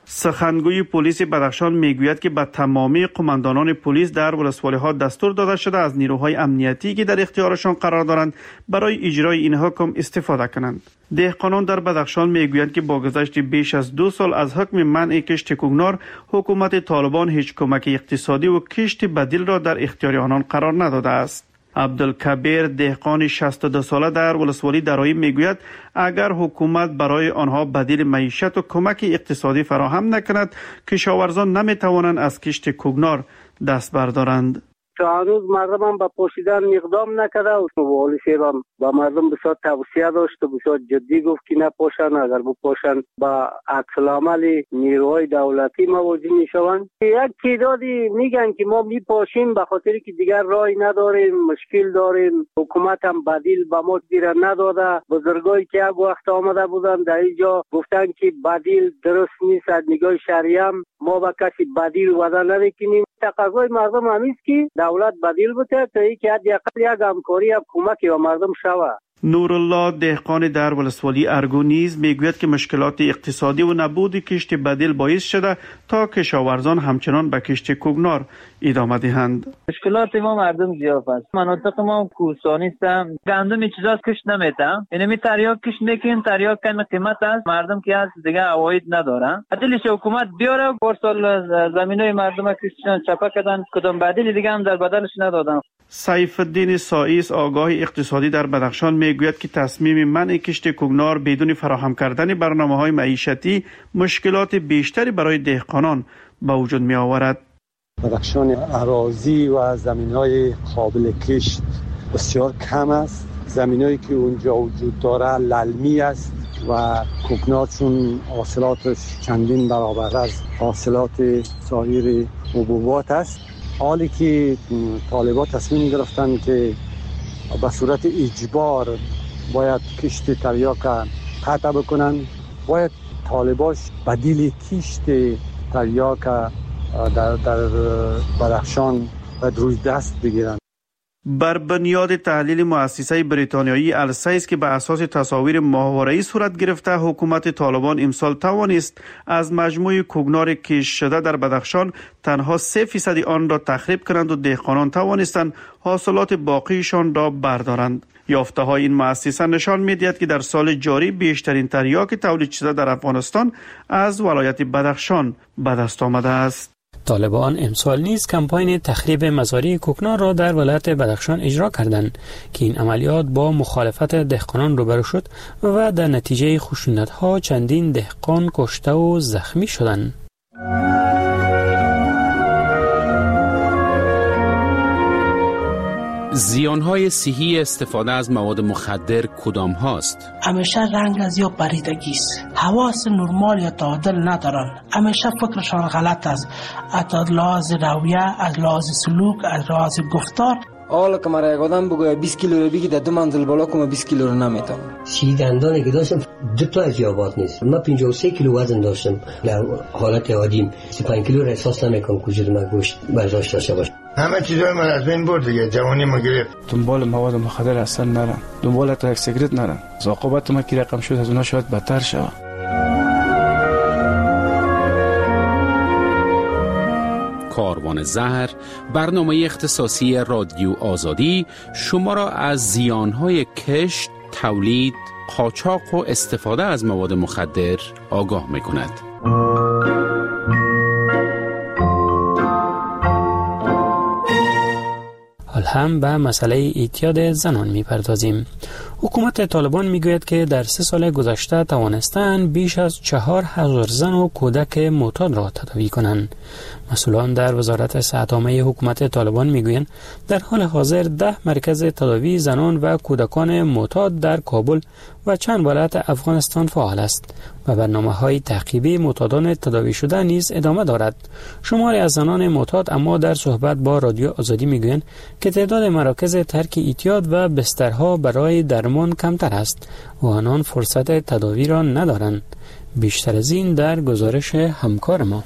سخنگوی پلیس بدخشان میگوید که به تمامی قماندانان پلیس در ولسوالی ها دستور داده شده از نیروهای امنیتی که در اختیارشان قرار دارند برای اجرای این حکم استفاده کنند. دهقانان در بدخشان میگویند که با گذشت بیش از دو سال از حکم منع کشت کوکنار، حکومت طالبان هیچ کمک اقتصادی و کشت بدیل را در اختیار آنان قرار نداده است. عبدالکبیر، دهقان شصت و دو ساله در ولسوالی درایی میگوید اگر حکومت برای آنها بدیل معیشت و کمک اقتصادی فراهم نکند، کشاورزان نمیتوانند از کشت کوکنار دست بردارند. تا هنوز مردم هم به پوشیدن اقدام نکرده و والی شیران با مردم بسیار توصیه داشت و بسیار جدی گفت که نپوشن، اگر بپوشن با عکس العمل نیروهای دولتی مواجه میشوند. یک تعدادی میگن که ما میپوشیم به خاطر که دیگر راهی نداریم، مشکل داریم، حکومت هم بدیل به ما دیره نداده. بزرگایی که یک وقت آمده بودن در اینجا گفتن که بدیل درست نیست، از نگاه شرعی هم ما به کسی بدیل وعده نمیکنیم. تقاضای مردم همیست که دولت بدیل بده تا اینکه حداقل یک همکاری یا کمکی به مردم شود. نورالله، دهقان در ولسوالی ارگو نیز میگوید که مشکلات اقتصادی و نبود کشت بدیل باعث شده تا کشاورزان همچنان به کشت کوکنار ادامه دهند. مشکلات ما مردم زیاد است. مناطق ما کوهستانی است، گندم چیزا کشت نمیتن. یعنی می تریاک کشت میکنن، تریاک کم قیمت است، مردم که از دیگه عواید ندارن. عدلش حکومت بیاره بر سال زمینای مردم کشتن چپا کردن، کدام بدیل دیگه هم در بدلش ندادن. سیف الدین سائیس، آگاه اقتصادی در بدخشان میگوید که تصمیم منع کشت کوکنار بدون فراهم کردن برنامه‌های معیشتی مشکلات بیشتری برای دهقانان به وجود می آورد. بدخشان اراضی و زمین‌های قابل کشت بسیار کم است. زمینایی که اونجا وجود داره للمی است و کوکنار چون حاصلاتش چندین برابر از حاصلات سایر حبوبات است. حالی که طالبان تصمیم گرفتن که به صورت اجبار باید کشت تریاک قطع بکنن، باید طالباش بدیل کشت تریاک در, در بدخشان روی دست بگیرن. بر بنیاد تحلیل مؤسسه بریتانیایی السیس که به اساس تصاویر ماهواره‌ای صورت گرفته، حکومت طالبان امسال توانست از مجموع کوکنار کشت شده در بدخشان تنها سه فیصد آن را تخریب کنند و دهقانان توانستند حاصلات باقیشان را بردارند. یافته های این مؤسسه نشان می‌دهد که در سال جاری بیشترین تریاک تولید شده در افغانستان از ولایت بدخشان به دست آمده است. طالبان امسال نیز کمپاین تخریب مزارع کوکنار را در ولایت بدخشان اجرا کردند که این عملیات با مخالفت دهقانان روبرو شد و در نتیجه خشونت‌ها چندین دهقان کشته و زخمی شدند. زیانهای صحی استفاده از مواد مخدر کدام هاست؟ همیشه رنگ از یا پریدگی است. حواس نرمال یا تعادل ندارن. همیشه فکرشان غلط است. از لحاظ رویه، از لحاظ سلوک، از لحاظ گفتار. حالا که مرا یک آدم بگوید بیست کیلو رو بگی در دو منزل بالا کنم بیست کیلو رو نمیتونم. سی دندانی که داشتم دو تا از یابات نیست. من پنجاه و سه کیلو وزن داشتم. در حالت عادیم سی و پنج کیلو را احساس نمیکنم که وجود من گوشت برداشت داشته باشه. همه چیزای من از بین برد دیگه، جوانی ما گرفت. دنبال مواد مخدر اصلا نرم، دنبال ترک سیگرت نرم. عاقبت ما کی رقم شد از اونها شاید بدتر شود. کاروان زهر، برنامه اختصاصی رادیو آزادی شما را از زیانهای کشت، تولید، قاچاق و استفاده از مواد مخدر آگاه می‌کند. حال هم به مسئله اعتیاد زنان می‌پردازیم. حکومت طالبان میگوید که در سه سال گذشته توانستند بیش از چهار هزار زن و کودک معتاد را تداوی کنند. مسئولان در وزارت صحت عامه حکومت طالبان میگویند در حال حاضر ده مرکز تداوی زنان و کودکان معتاد در کابل و چند ولایت افغانستان فعال است و برنامه‌های تعقیبی معتادان تداوی شده نیز ادامه دارد. شماری از زنان معتاد اما در صحبت با رادیو آزادی میگویند که تعداد مراکز ترک اعتیاد و بسترها برای درمان کمتر است و آنان فرصت تداوی را ندارند. بیشتر از این در گزارش همکار ما.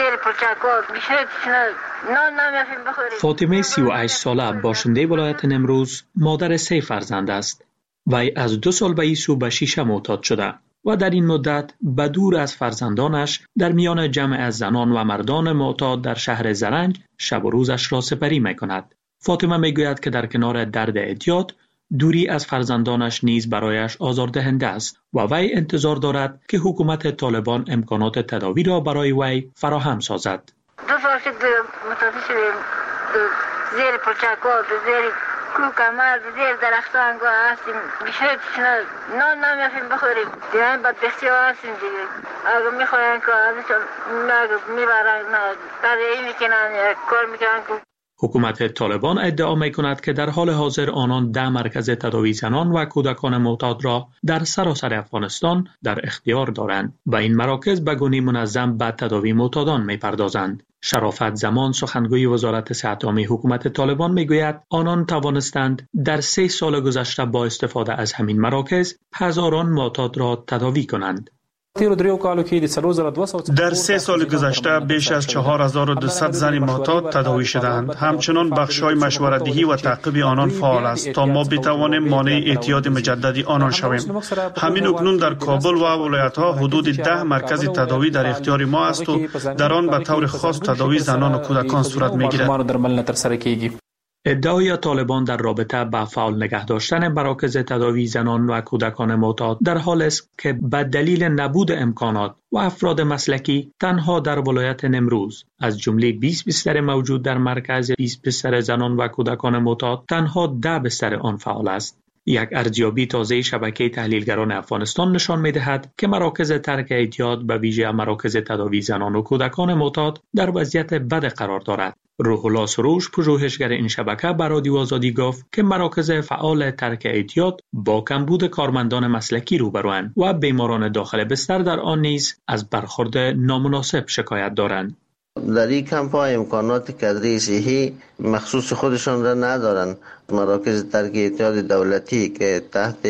فاطمه سی و هشت ساله باشنده ولایت نمروز مادر سه فرزند است. وی از دو سال به این سو به شیشه معتاد شده و در این مدت به دور از فرزندانش در میان جمع از زنان و مردان معتاد در شهر زرنج شب و روزش را سپری می کند. فاطمه می گوید که در کنار درد اعتیاد دوری از فرزندانش نیز برایش آزاردهنده است و وی انتظار دارد که حکومت طالبان امکانات تداوی را برای وی فراهم سازد. دو سال شد متوفی شدیم، زیر پرچک‌ها، زیر کوکمر، زیر درختان گاه هستیم. بیشتر چیزا نان نمیافیم بخوریم. دیگه بدبختی ها هستیم دیگه. اگه میخواین که ازشون میبرن، تداوی میکنن، کار میکنن. حکومت طالبان ادعا می‌کند که در حال حاضر آنان ده مرکز تداوی زنان و کودکان معتاد را در سراسر افغانستان در اختیار دارند و این مراکز به گونه منظم به تداوی معتادان می‌پردازند. شرافت زمان سخنگوی وزارت صحت عامه حکومت طالبان می‌گوید آنان توانستند در سه سال گذشته با استفاده از همین مراکز هزاران معتاد را تداوی کنند. در سه سال گذشته بیش از چهار هزار و دویست زن معتاد تداوی شدند. همچنان بخش‌های مشورت‌دهی و تعقیب آنان فعال است تا ما بتوانیم مانع اعتیاد مجددی آنان شویم. همین اکنون در کابل و ولایت‌ها حدود ده مرکز تداوی در اختیار ما است و در آن به طور خاص تداوی زنان و کودکان صورت می‌گیرد. ادعای طالبان در رابطه با فعال نگه داشتن مراکز تداوی زنان و کودکان معتاد در حال است که به دلیل نبود امکانات و افراد مسلکی تنها در ولایت نمروز از جمله بیست بستر موجود در مرکز بیست بستر زنان و کودکان معتاد تنها ده بستر آن فعال است. یک ارزیابی تازه شبکه تحلیلگران افغانستان نشان می‌دهد که مراکز ترک اعتیاد به ویژه مراکز تداوی زنان و کودکان معتاد در وضعیت بد قرار دارد. روح الله سروش پژوهشگر این شبکه به رادیو آزادی گفت که مراکز فعال ترک اعتیاد با کمبود کارمندان مسلکی روبروند و بیماران داخل بستر در آن نیز از برخورد نامناسب شکایت دارند. در این کمپ ها امکانات کادری صحی مخصوص خودشان را ندارند. مراکز ترک اعتیاد دولتی که تحت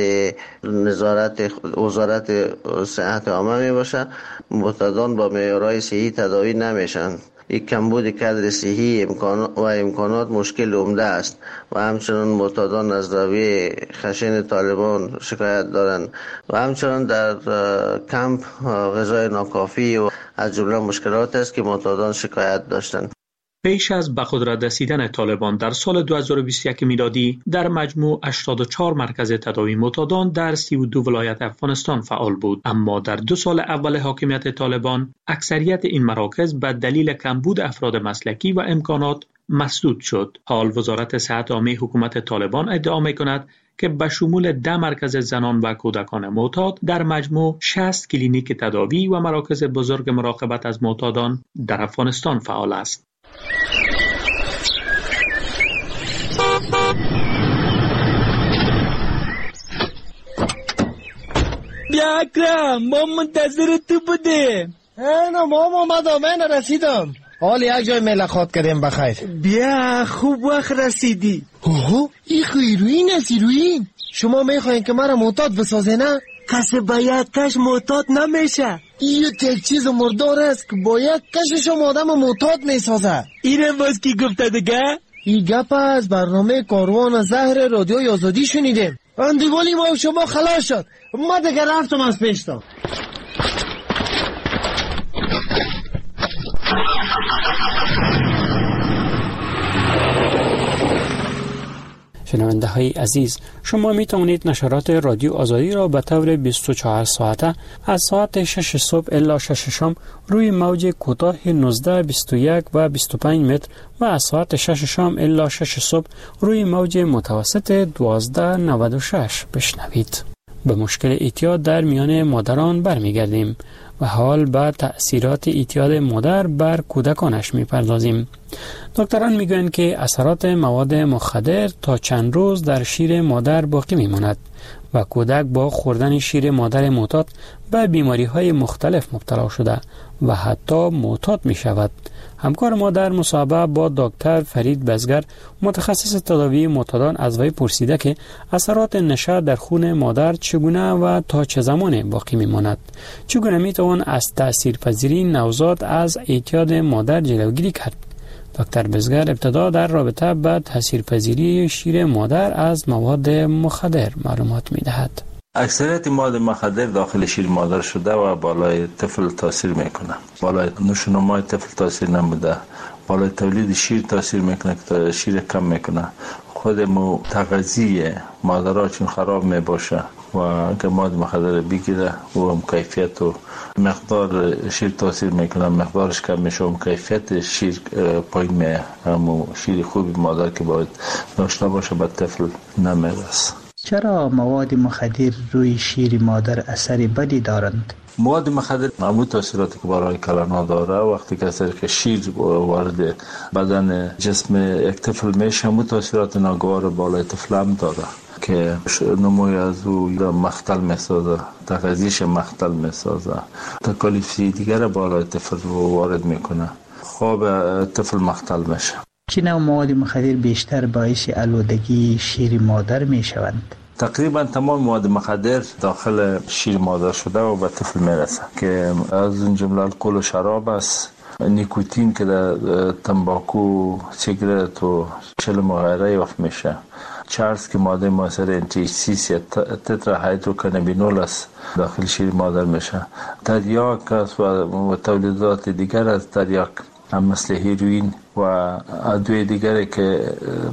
نظارت وزارت صحت عامه می باشه معتادان با معیارهای صحی تداوی نمیشن. این کمبود کادر صحی و امکانات مشکل عمده است و همچنان معتادان از رویه خشن طالبان شکایت دارند و همچنان در کمپ غذای ناکافی و از جمله مشکلات است که معتادان شکایت داشتند. پیش از به قدرت رسیدن طالبان در سال دو هزار و بیست و یک میلادی در مجموع هشتاد و چهار مرکز تداوی معتادان در سی و دو ولایت افغانستان فعال بود، اما در دو سال اول حاکمیت طالبان اکثریت این مراکز به دلیل کمبود افراد مسلکی و امکانات مسدود شد. حال وزارت صحت عامه حکومت طالبان ادعا می‌کند که به شمول ده مرکز زنان و کودکان معتاد در مجموع شصت کلینیک تداوی و مراکز بزرگ مراقبت از معتادان در افغانستان فعال است. بیا اکرم، ما منتظر تو بودیم. اینا ما اومدم، من رسیدم. حال یک جای ملاقات کردیم بخیر. بیا خوب وقت رسیدی. اوه این خیروین است ایروین. شما میخواین که مرا معتاد بسازه نه؟ کسی با یک کش معتاد نمیشه. این یک چیز مردار است که با یک کش شما آدم معتاد میسازه. اینه باز کی گفته دیگه؟ این گپ از برنامه کاروان زهر رادیو آزادی شنیدیم. اندیوالی ما شما خلاص شد. ما دیگه رفتم از پیشتا. شنونده های عزیز، شما می توانید نشرات رادیو آزادی را به طور بیست و چهار ساعته از ساعت شش صبح الی شش شام روی موج کوتاه نوزده، بیست و یک و بیست و پنج متر و از ساعت شش شام الی شش صبح روی موج متوسط دوازده نود و شش بشنوید. به مشکل اعتیاد در میان مادران برمیگردیم و حال به تأثیرات اعتیاد مادر بر کودکانش میپردازیم. دکتران میگویند که اثرات مواد مخدر تا چند روز در شیر مادر باقی میماند و کودک با خوردن شیر مادر معتاد به بیماری های مختلف مبتلا شده و حتی معتاد می شود. همکار ما در مصاحبه با دکتر فرید بزگر متخصص تداوی معتادان از وی پرسیده که اثرات نشه در خون مادر چگونه و تا چه زمان باقی می ماند. چگونه می توان از تاثیرپذیری نوزاد از اعتیاد مادر جلوگیری کرد. دکتر بزگر ابتدا در رابطه با تاثیرپذیری شیر مادر از مواد مخدر معلومات می دهد. اکثریت مواد مخدر داخل شیر مادر شده و بالای طفل تاثیر میکنه. بالای نشونمای طفل تاثیر نمیده. بالای تولید شیر تاثیر میکنه که شیر کم میکنه. خود مو تغذیه مادرها چون خراب میباشه و اگر مواد مخدر بگیره و هم کیفیت و مقدار شیر تاثیر میکنه، مقدارش کم میشه و کیفیت شیر پایین میه. همو شیر خوبی مادر که باید داشته باشه به طفل نمیرسه. چرا مواد مخدر روی شیر مادر اثری بدی دارند؟ مواد مخدر همون تاثیراتی که برای کلانا داره وقتی که اثر که شیر وارد بدن جسم یک طفل میشه همون تاثیرات ناگوار بالای طفل هم داره که نموی از او مختل میسازه، تغذیش مختل میسازه، تکالیف دیگر بالای طفل وارد میکنه، خواب طفل مختل میشه. چه نوع مواد مخدر بیشتر باعث آلودگی شیر مادر می شوند؟ تقریبا تمام مواد مخدر داخل شیر مادر شده و به طفل میرسه که از اون جمله الکل و شراب است، نیکوتین که در تنباکو، سیگرت و چلم و غیره وقت میشه، چرس که ماده مؤثر انتی اچ سی یا تترا هیدروکانابینول است داخل شیر مادر میشه، تریاک است و تولیدات دیگر از تریاک هم مثل هیروین و ادویه دیگری که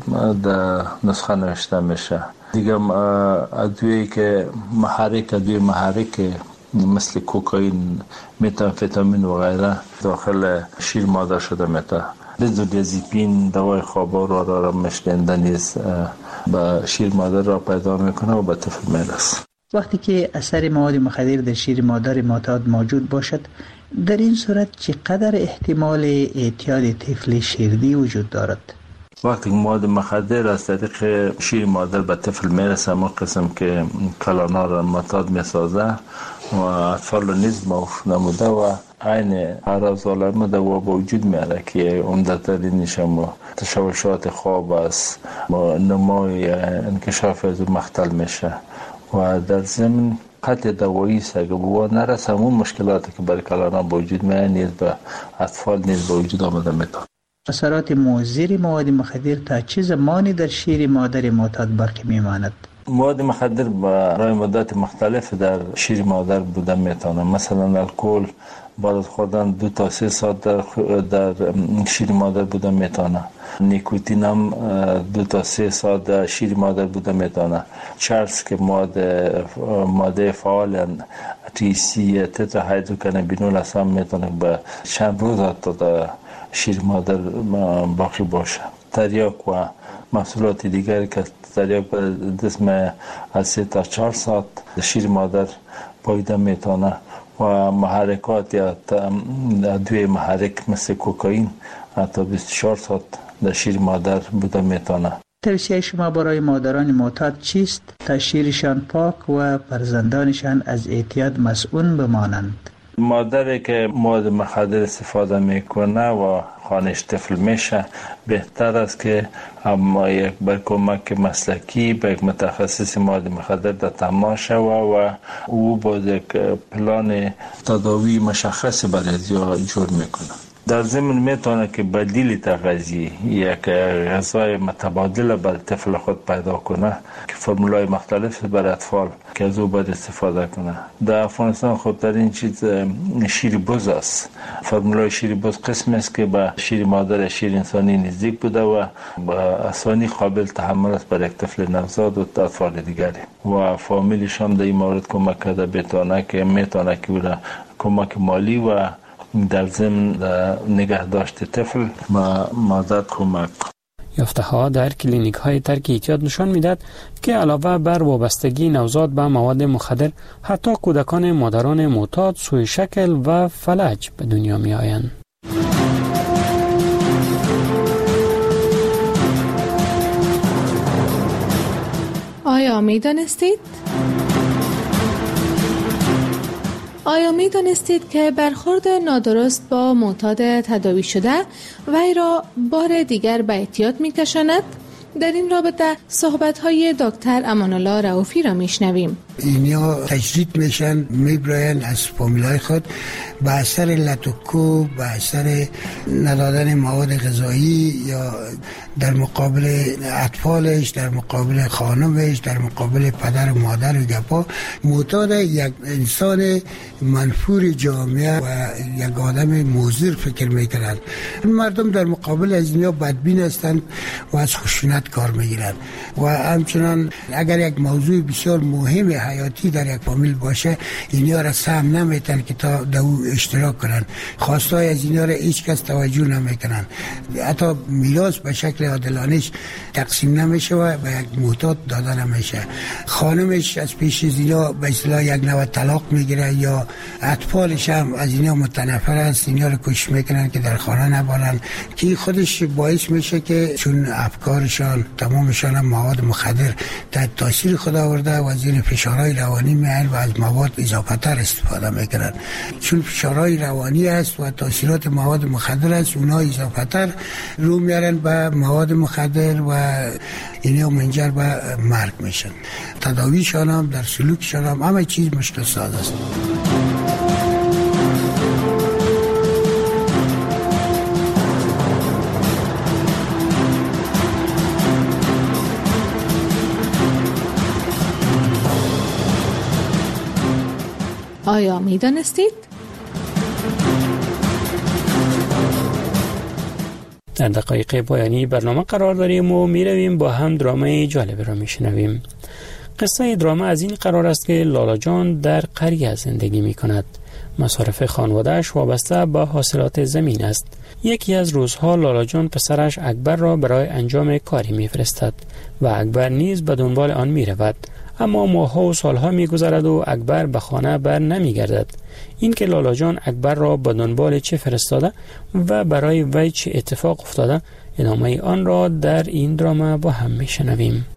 در نسخه نوشته میشه، دیگه ادویه که محرک ادویه محرک مثل کوکائین، متامفتامین و غیره داخل شیر مادر شده میته. بنزودیازپین دوای خواب‌آور و آرامش دهنده نیز به شیر مادر را پیدا میکنه و به طفل میرسه. وقتی که اثر مواد مخدر در شیر مادر معتاد موجود باشد، در این صورت چقدر احتمال اعتیاد طفل شیردی وجود دارد؟ وقتی مواد مخدر از طریق شیر مادر به طفل میرسه، ما قسم که کلانا را معتاد میسازه و اطفال را نیز موف نموده و عین اعراض علائم دوا به وجود میاره که عمدترینش هم تشوشات خواب است، نمای انکشاف از مختل میشه و در ضمن قطع دوایی است. اگه بوا نرسه همون مشکلاتی که برای کلانا به وجود میاره نیز به اطفال نیز به وجود آمده میتونه. اثرات مضر مواد مخدر تا چه زمانی در شیر مادر معتاد باقی میماند؟ مواد مخدر برای مدت مختلف در شیر مادر بوده میتونه. مثلا الکل بعد از خوردن دو تا سه ساعت در, در شیر مادر بوده میتونه. نیکوتین هم دو تا سه ساعت در شیر مادر بوده میتونه. چرس که ماده ماده فعال تی سی تترا هیدروکانابینول هم میتونه به چند روز تا در شیر مادر باقی باشه. تریاک و محصولات دیگری که تریاک به جسم از سه تا چهار ساعت در شیر مادر پاییده میتونه و محرکات یا ادویه محرک مثل کوکائین حتی بیست و چهار ساعت در شیر مادر بوده میتونه. توصیه شما برای مادران معتاد چیست تا شیرشان پاک و فرزندانشان از اعتیاد مسئول بمانند؟ مادری که مواد مخدر استفاده میکنه و خانش طفل میشه بهتر است که اما یک بر کمک مسلکی به یک متخصص مواد مخدر در تماس شود و او با یک پلان تداوی مشخص برای جور میکنه. در ضمن میتونه که بدیل تغذیه یک غذای متبادل برای طفل خود پیدا کنه که فرمولای مختلف برای اطفال که از او باید استفاده کنه. در افغانستان خودترین چیز شیر بز است. فرمولای شیر بز قسم است که به شیر مادر شیر انسانی نزدیک بوده و به آسانی قابل تحمل است برای یک طفل نوزاد و اطفال دیگری و فامیلش هم در این مورد کمک کرده بتونه که میتونه که او کمک مالی و در ضمن نگهداشت طفل و مادر کمک. یافته ها در کلینیک های ترک اعتیاد نشان میداد که علاوه بر وابستگی نوزاد به مواد مخدر، حتی کودکان مادران معتاد سوء شکل و فلج به دنیا می آیند. آیا می دانستید؟ آیا می دانستید که برخورد نادرست با معتاد تداوی شده وی را بار دیگر به اعتیاد می کشاند؟ در این رابطه صحبت‌های دکتر امان الله رؤوفی را میشنویم. اینیا تجدید میشن، میبراین از فامیلای خود به اثر لطوکو، به اثر ندادن مواد غذایی یا در مقابل اطفالش، در مقابل خانمش، در مقابل پدر و مادر و گپا، معتاد یک انسان منفور جامعه و یک آدم موزر فکر میکنند. مردم در مقابل از اینیا بدبین هستند و از خشونت کار میگیرند و همچنان اگر یک موضوع بسیار مهم حیاتی در یک فامیل باشه، اینیا را سهم نمیتن که تا در او اشتراک کنن. خواستای از اینیا را هیچ کس توجه نمیکنن. حتی میراث به شکل عادلانش تقسیم نمیشه و به یک معتاد داده نمیشه. خانمش از پیش از اینا به اصطلاح یک نوع طلاق میگیره یا اطفالش هم از اینا متنفر است، اینا رو کش میکنن که در خانه نبارن، که خودش باعث میشه که چون افکارشان تمامشان هم مواد مخدر تحت تاثیر خود آورده و زیر فشارهای روانی میان و از مواد اضافه تر استفاده میکنن. چون فشارهای روانی است و تاثیرات مواد مخدر است، اونا اضافه تر رو میارن به مواد مخدر و اینا منجر به مرگ میشن. تداویشان هم در سلوکشان هم همه چیز مشکل ساز است. آیا می دانستید؟ در دقایق پایانی برنامه قرار داریم و می رویم با هم درامه جالب را می شنویم. قصه درامه از این قرار است که لالا جان در قریه زندگی می کند. مصارف خانواده‌اش وابسته به حاصلات زمین است. یکی از روزها لالا جان پسرش اکبر را برای انجام کاری می فرستد و اکبر نیز به دنبال آن می رود. اما ماه‌ها و سالها می‌گذرد و اکبر به خانه بر نمی‌گردد. این که لالا جان اکبر را به دنبال چه فرستاده و برای وی چه اتفاق افتاده، ادامه آن را در این درامه با هم می‌شنویم.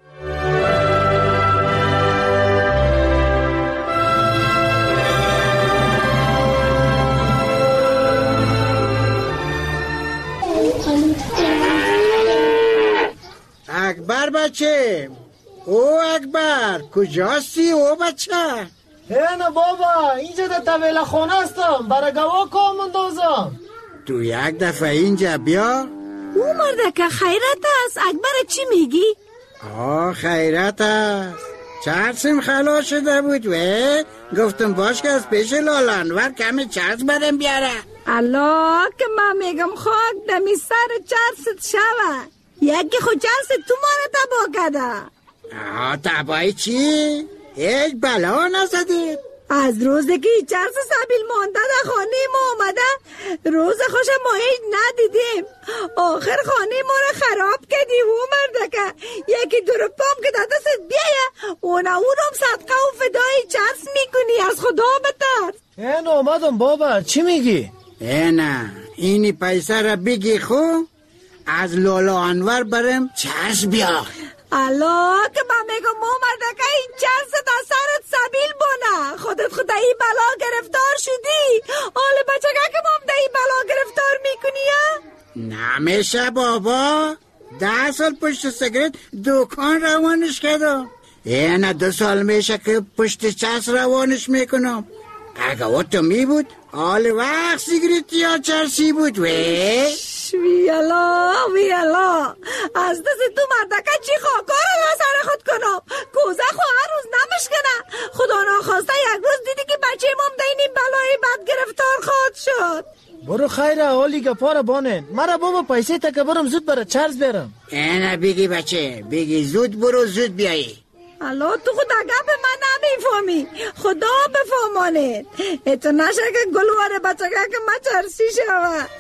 اکبر بچه، او اکبر کجاستی او بچه؟ نه بابا، اینجا در طویل خانه هستم، برای گواه کام اندازم. تو یک دفعه اینجا بیا. او مردکه خیرت است، اکبر چی میگی؟ آه خیرت است، چرسم خلا شده بود و گفتم باش که از پیش لالانور کمی چرس برم بیاره. الله که من میگم خاک دمی سر چرست شوه، یکی خود چرست تو ماره تبا کده. آه تبایی چی؟ هیچ بلا نزدید؟ از روزی که چرس سبیل مانده در خانه ما آمده، روز خوش ما هیچ ندیدیم. آخر خانه ما رو خراب کردی و مردکه، یکی دو روپام که در دست بیایه اونا اونم صدقه و فدای چرس میکنی، از خدا بترس. این آمدم بابا، چی میگی؟ نه اینی پیسه را بگی خو، از لالا انور برم چرس بیار. الله که من میگم مومده که این چرس تا سرت سبیل بونه. خودت خود ای بلا گرفتار شدی. آل بچه که مام ده ای بلا گرفتار میکنی یا؟ نمیشه بابا. ده سال پشت سیگرت دکان روانش کردم. اینه دو سال میشه که پشت چرس روانش میکنم. اگه او تو می بود آل وقت سیگرت یا چرسی بود وی ویالا ویالا از دست تو مردکه چی خاکار رو سر خود کنم. کوزه خو هر روز نمشکنه. خدا ناخواسته یک روز دیدی که بچه مام دینی بلای بد گرفتار خود شد. برو خیره حالی گپاره بانن. مرا بابا پیسه تا که برم زود برا چرس برم. اینه بگی بچه بگی زود برو زود بیایی. الو تو خود اگه من نمیفهمی. خدا بفهمانید. ایتو نشه که گلوار بچه که من چرسی شود.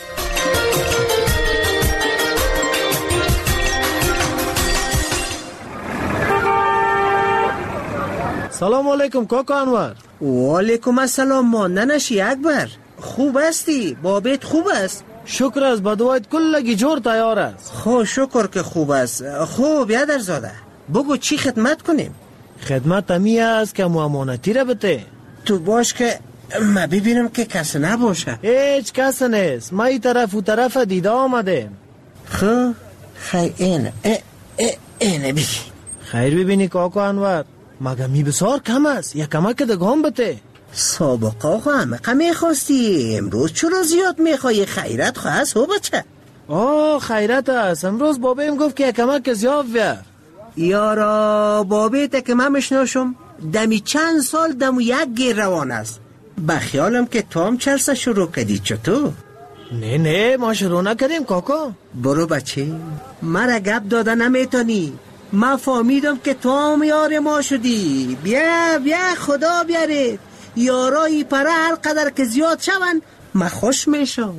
سلام علیکم کاکا انور. و علیکم السلام ماندنشی اکبر. خوب هستی؟ بابت خوب است؟ شکر از بدوایت کلگی جور تیار است. خو شکر که خوب است. خوب بیادر زاده بگو چی خدمت کنیم؟ خدمت همی است که امانتی را بته. تو باش که ما ببینم که کس نباشه. هیچ کس نیست. ما ای طرف و طرف دیده آمده. خو خیر اینه اینه بگی. خیر ببینی کاکا انور مگه می بسار کم است. یا کمک دگام بته. سابقا خو همه میخواستی. امروز چرا زیاد میخوایی؟ خیرت خو هست هو بچه. آه خیرت است. امروز بابیم گفت که کمک زیاد بیار. یارا بابیت که من مشناشم دمی چند سال دمو یک گیر روان است. بخیالم که تو هم چرسه شروع کردی. چطور؟ نه نه ما شروع نکردیم کاکا. برو بچه مرا گپ داده نمیتونی. من فهمیدم که تو هم یار ما شدی. بیا بیا خدا بیاره. یارایی پره هر قدر که زیاد شون من خوش میشم.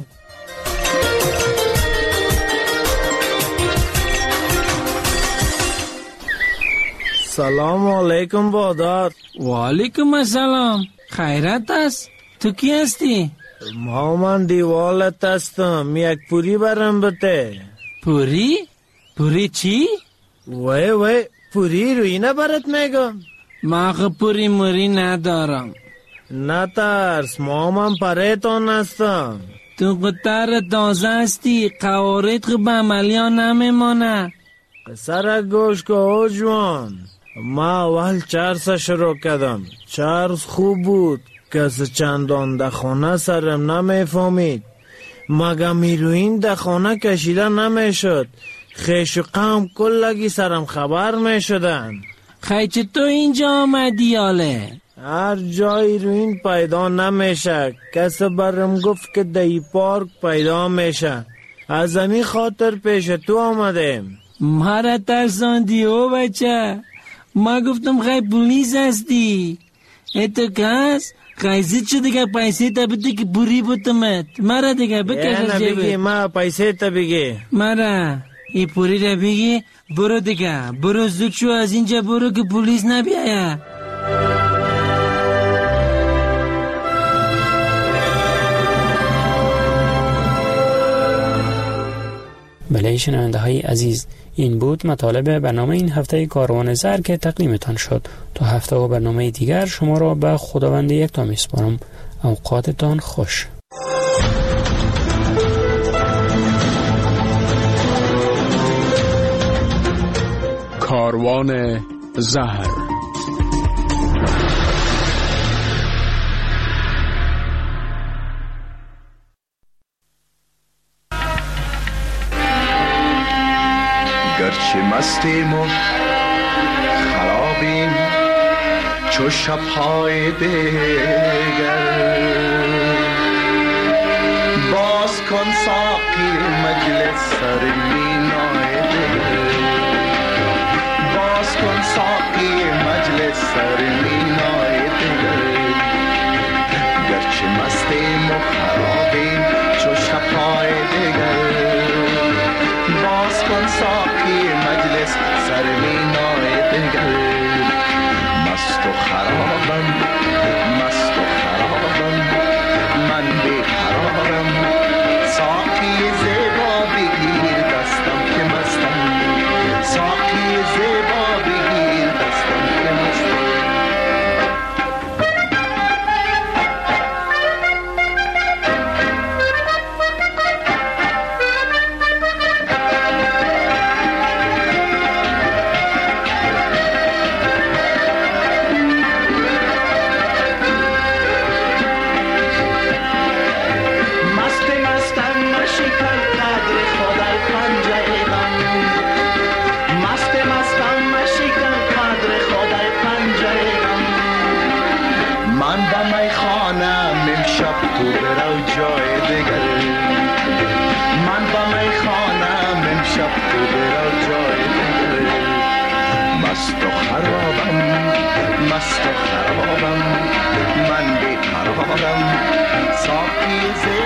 سلام علیکم بادار. و علیکم السلام. خیرت است؟ تو کی هستی؟ ما من دیوالت هستم. یک پوری برم بته. پوری؟ پوری چی؟ وی وی پوری روی نبرت میگم. ما خب پوری موری ندارم. نترس ما من پریتان هستم. تو قطر تازه هستی. قوارت خب به عملیان نمیمانه. سر گوش که او جوان ما اول چرس شروع کردم. چرس خوب بود. کس چندان دخانه سرم نمیفهمید. مگه میروین دخانه کشیده نمیشد. خیش و قوم کلگی سرم خبر میشدن. خیچ تو اینجا آمدی آله؟ هر جای روین پیدا نمیشه. کس برم گفت که دی پارک پیدا میشه. از زمین خاطر پیش تو آمدیم. مرا ترساندی او بچه. ما گفتم خیلی پولیس هستی. ایتو کس خیزید شد دیگه پیسه تا بده که بوری بودمت. مرا دیگه بکش از جیبه. بگی ما پیسه تا بگی. مرا ای پوری را بگی برو دیگه. برو زود شو از اینجا برو که پولیس نبیایه. بله شنونده های عزیز این بود مطالب برنامه این هفته کاروان زر که تقدیمتان شد. تا هفته و برنامه دیگر شما را به خداوند یکتا میسپارم. اوقاتتان خوش. کاروان زهر. گرچه مستیم و خرابیم چو شب‌های دیگر، باز کن ساقی مجلس سر مینای دل، باز کن ساقی مجلس سر مینای دل. گرچه مستیم و خرابیم چو شب‌های دیگر، باز کن ساقی مجلس سر مینای دل. مست و خرابم مست و خرابم من بی قرارم، ساقی زیبا بگیر دست تو برو جای دیگر من با می خانم امشب تو برو جای دیگر مست و خرابم مست و خرابم من بی قرارم ساقی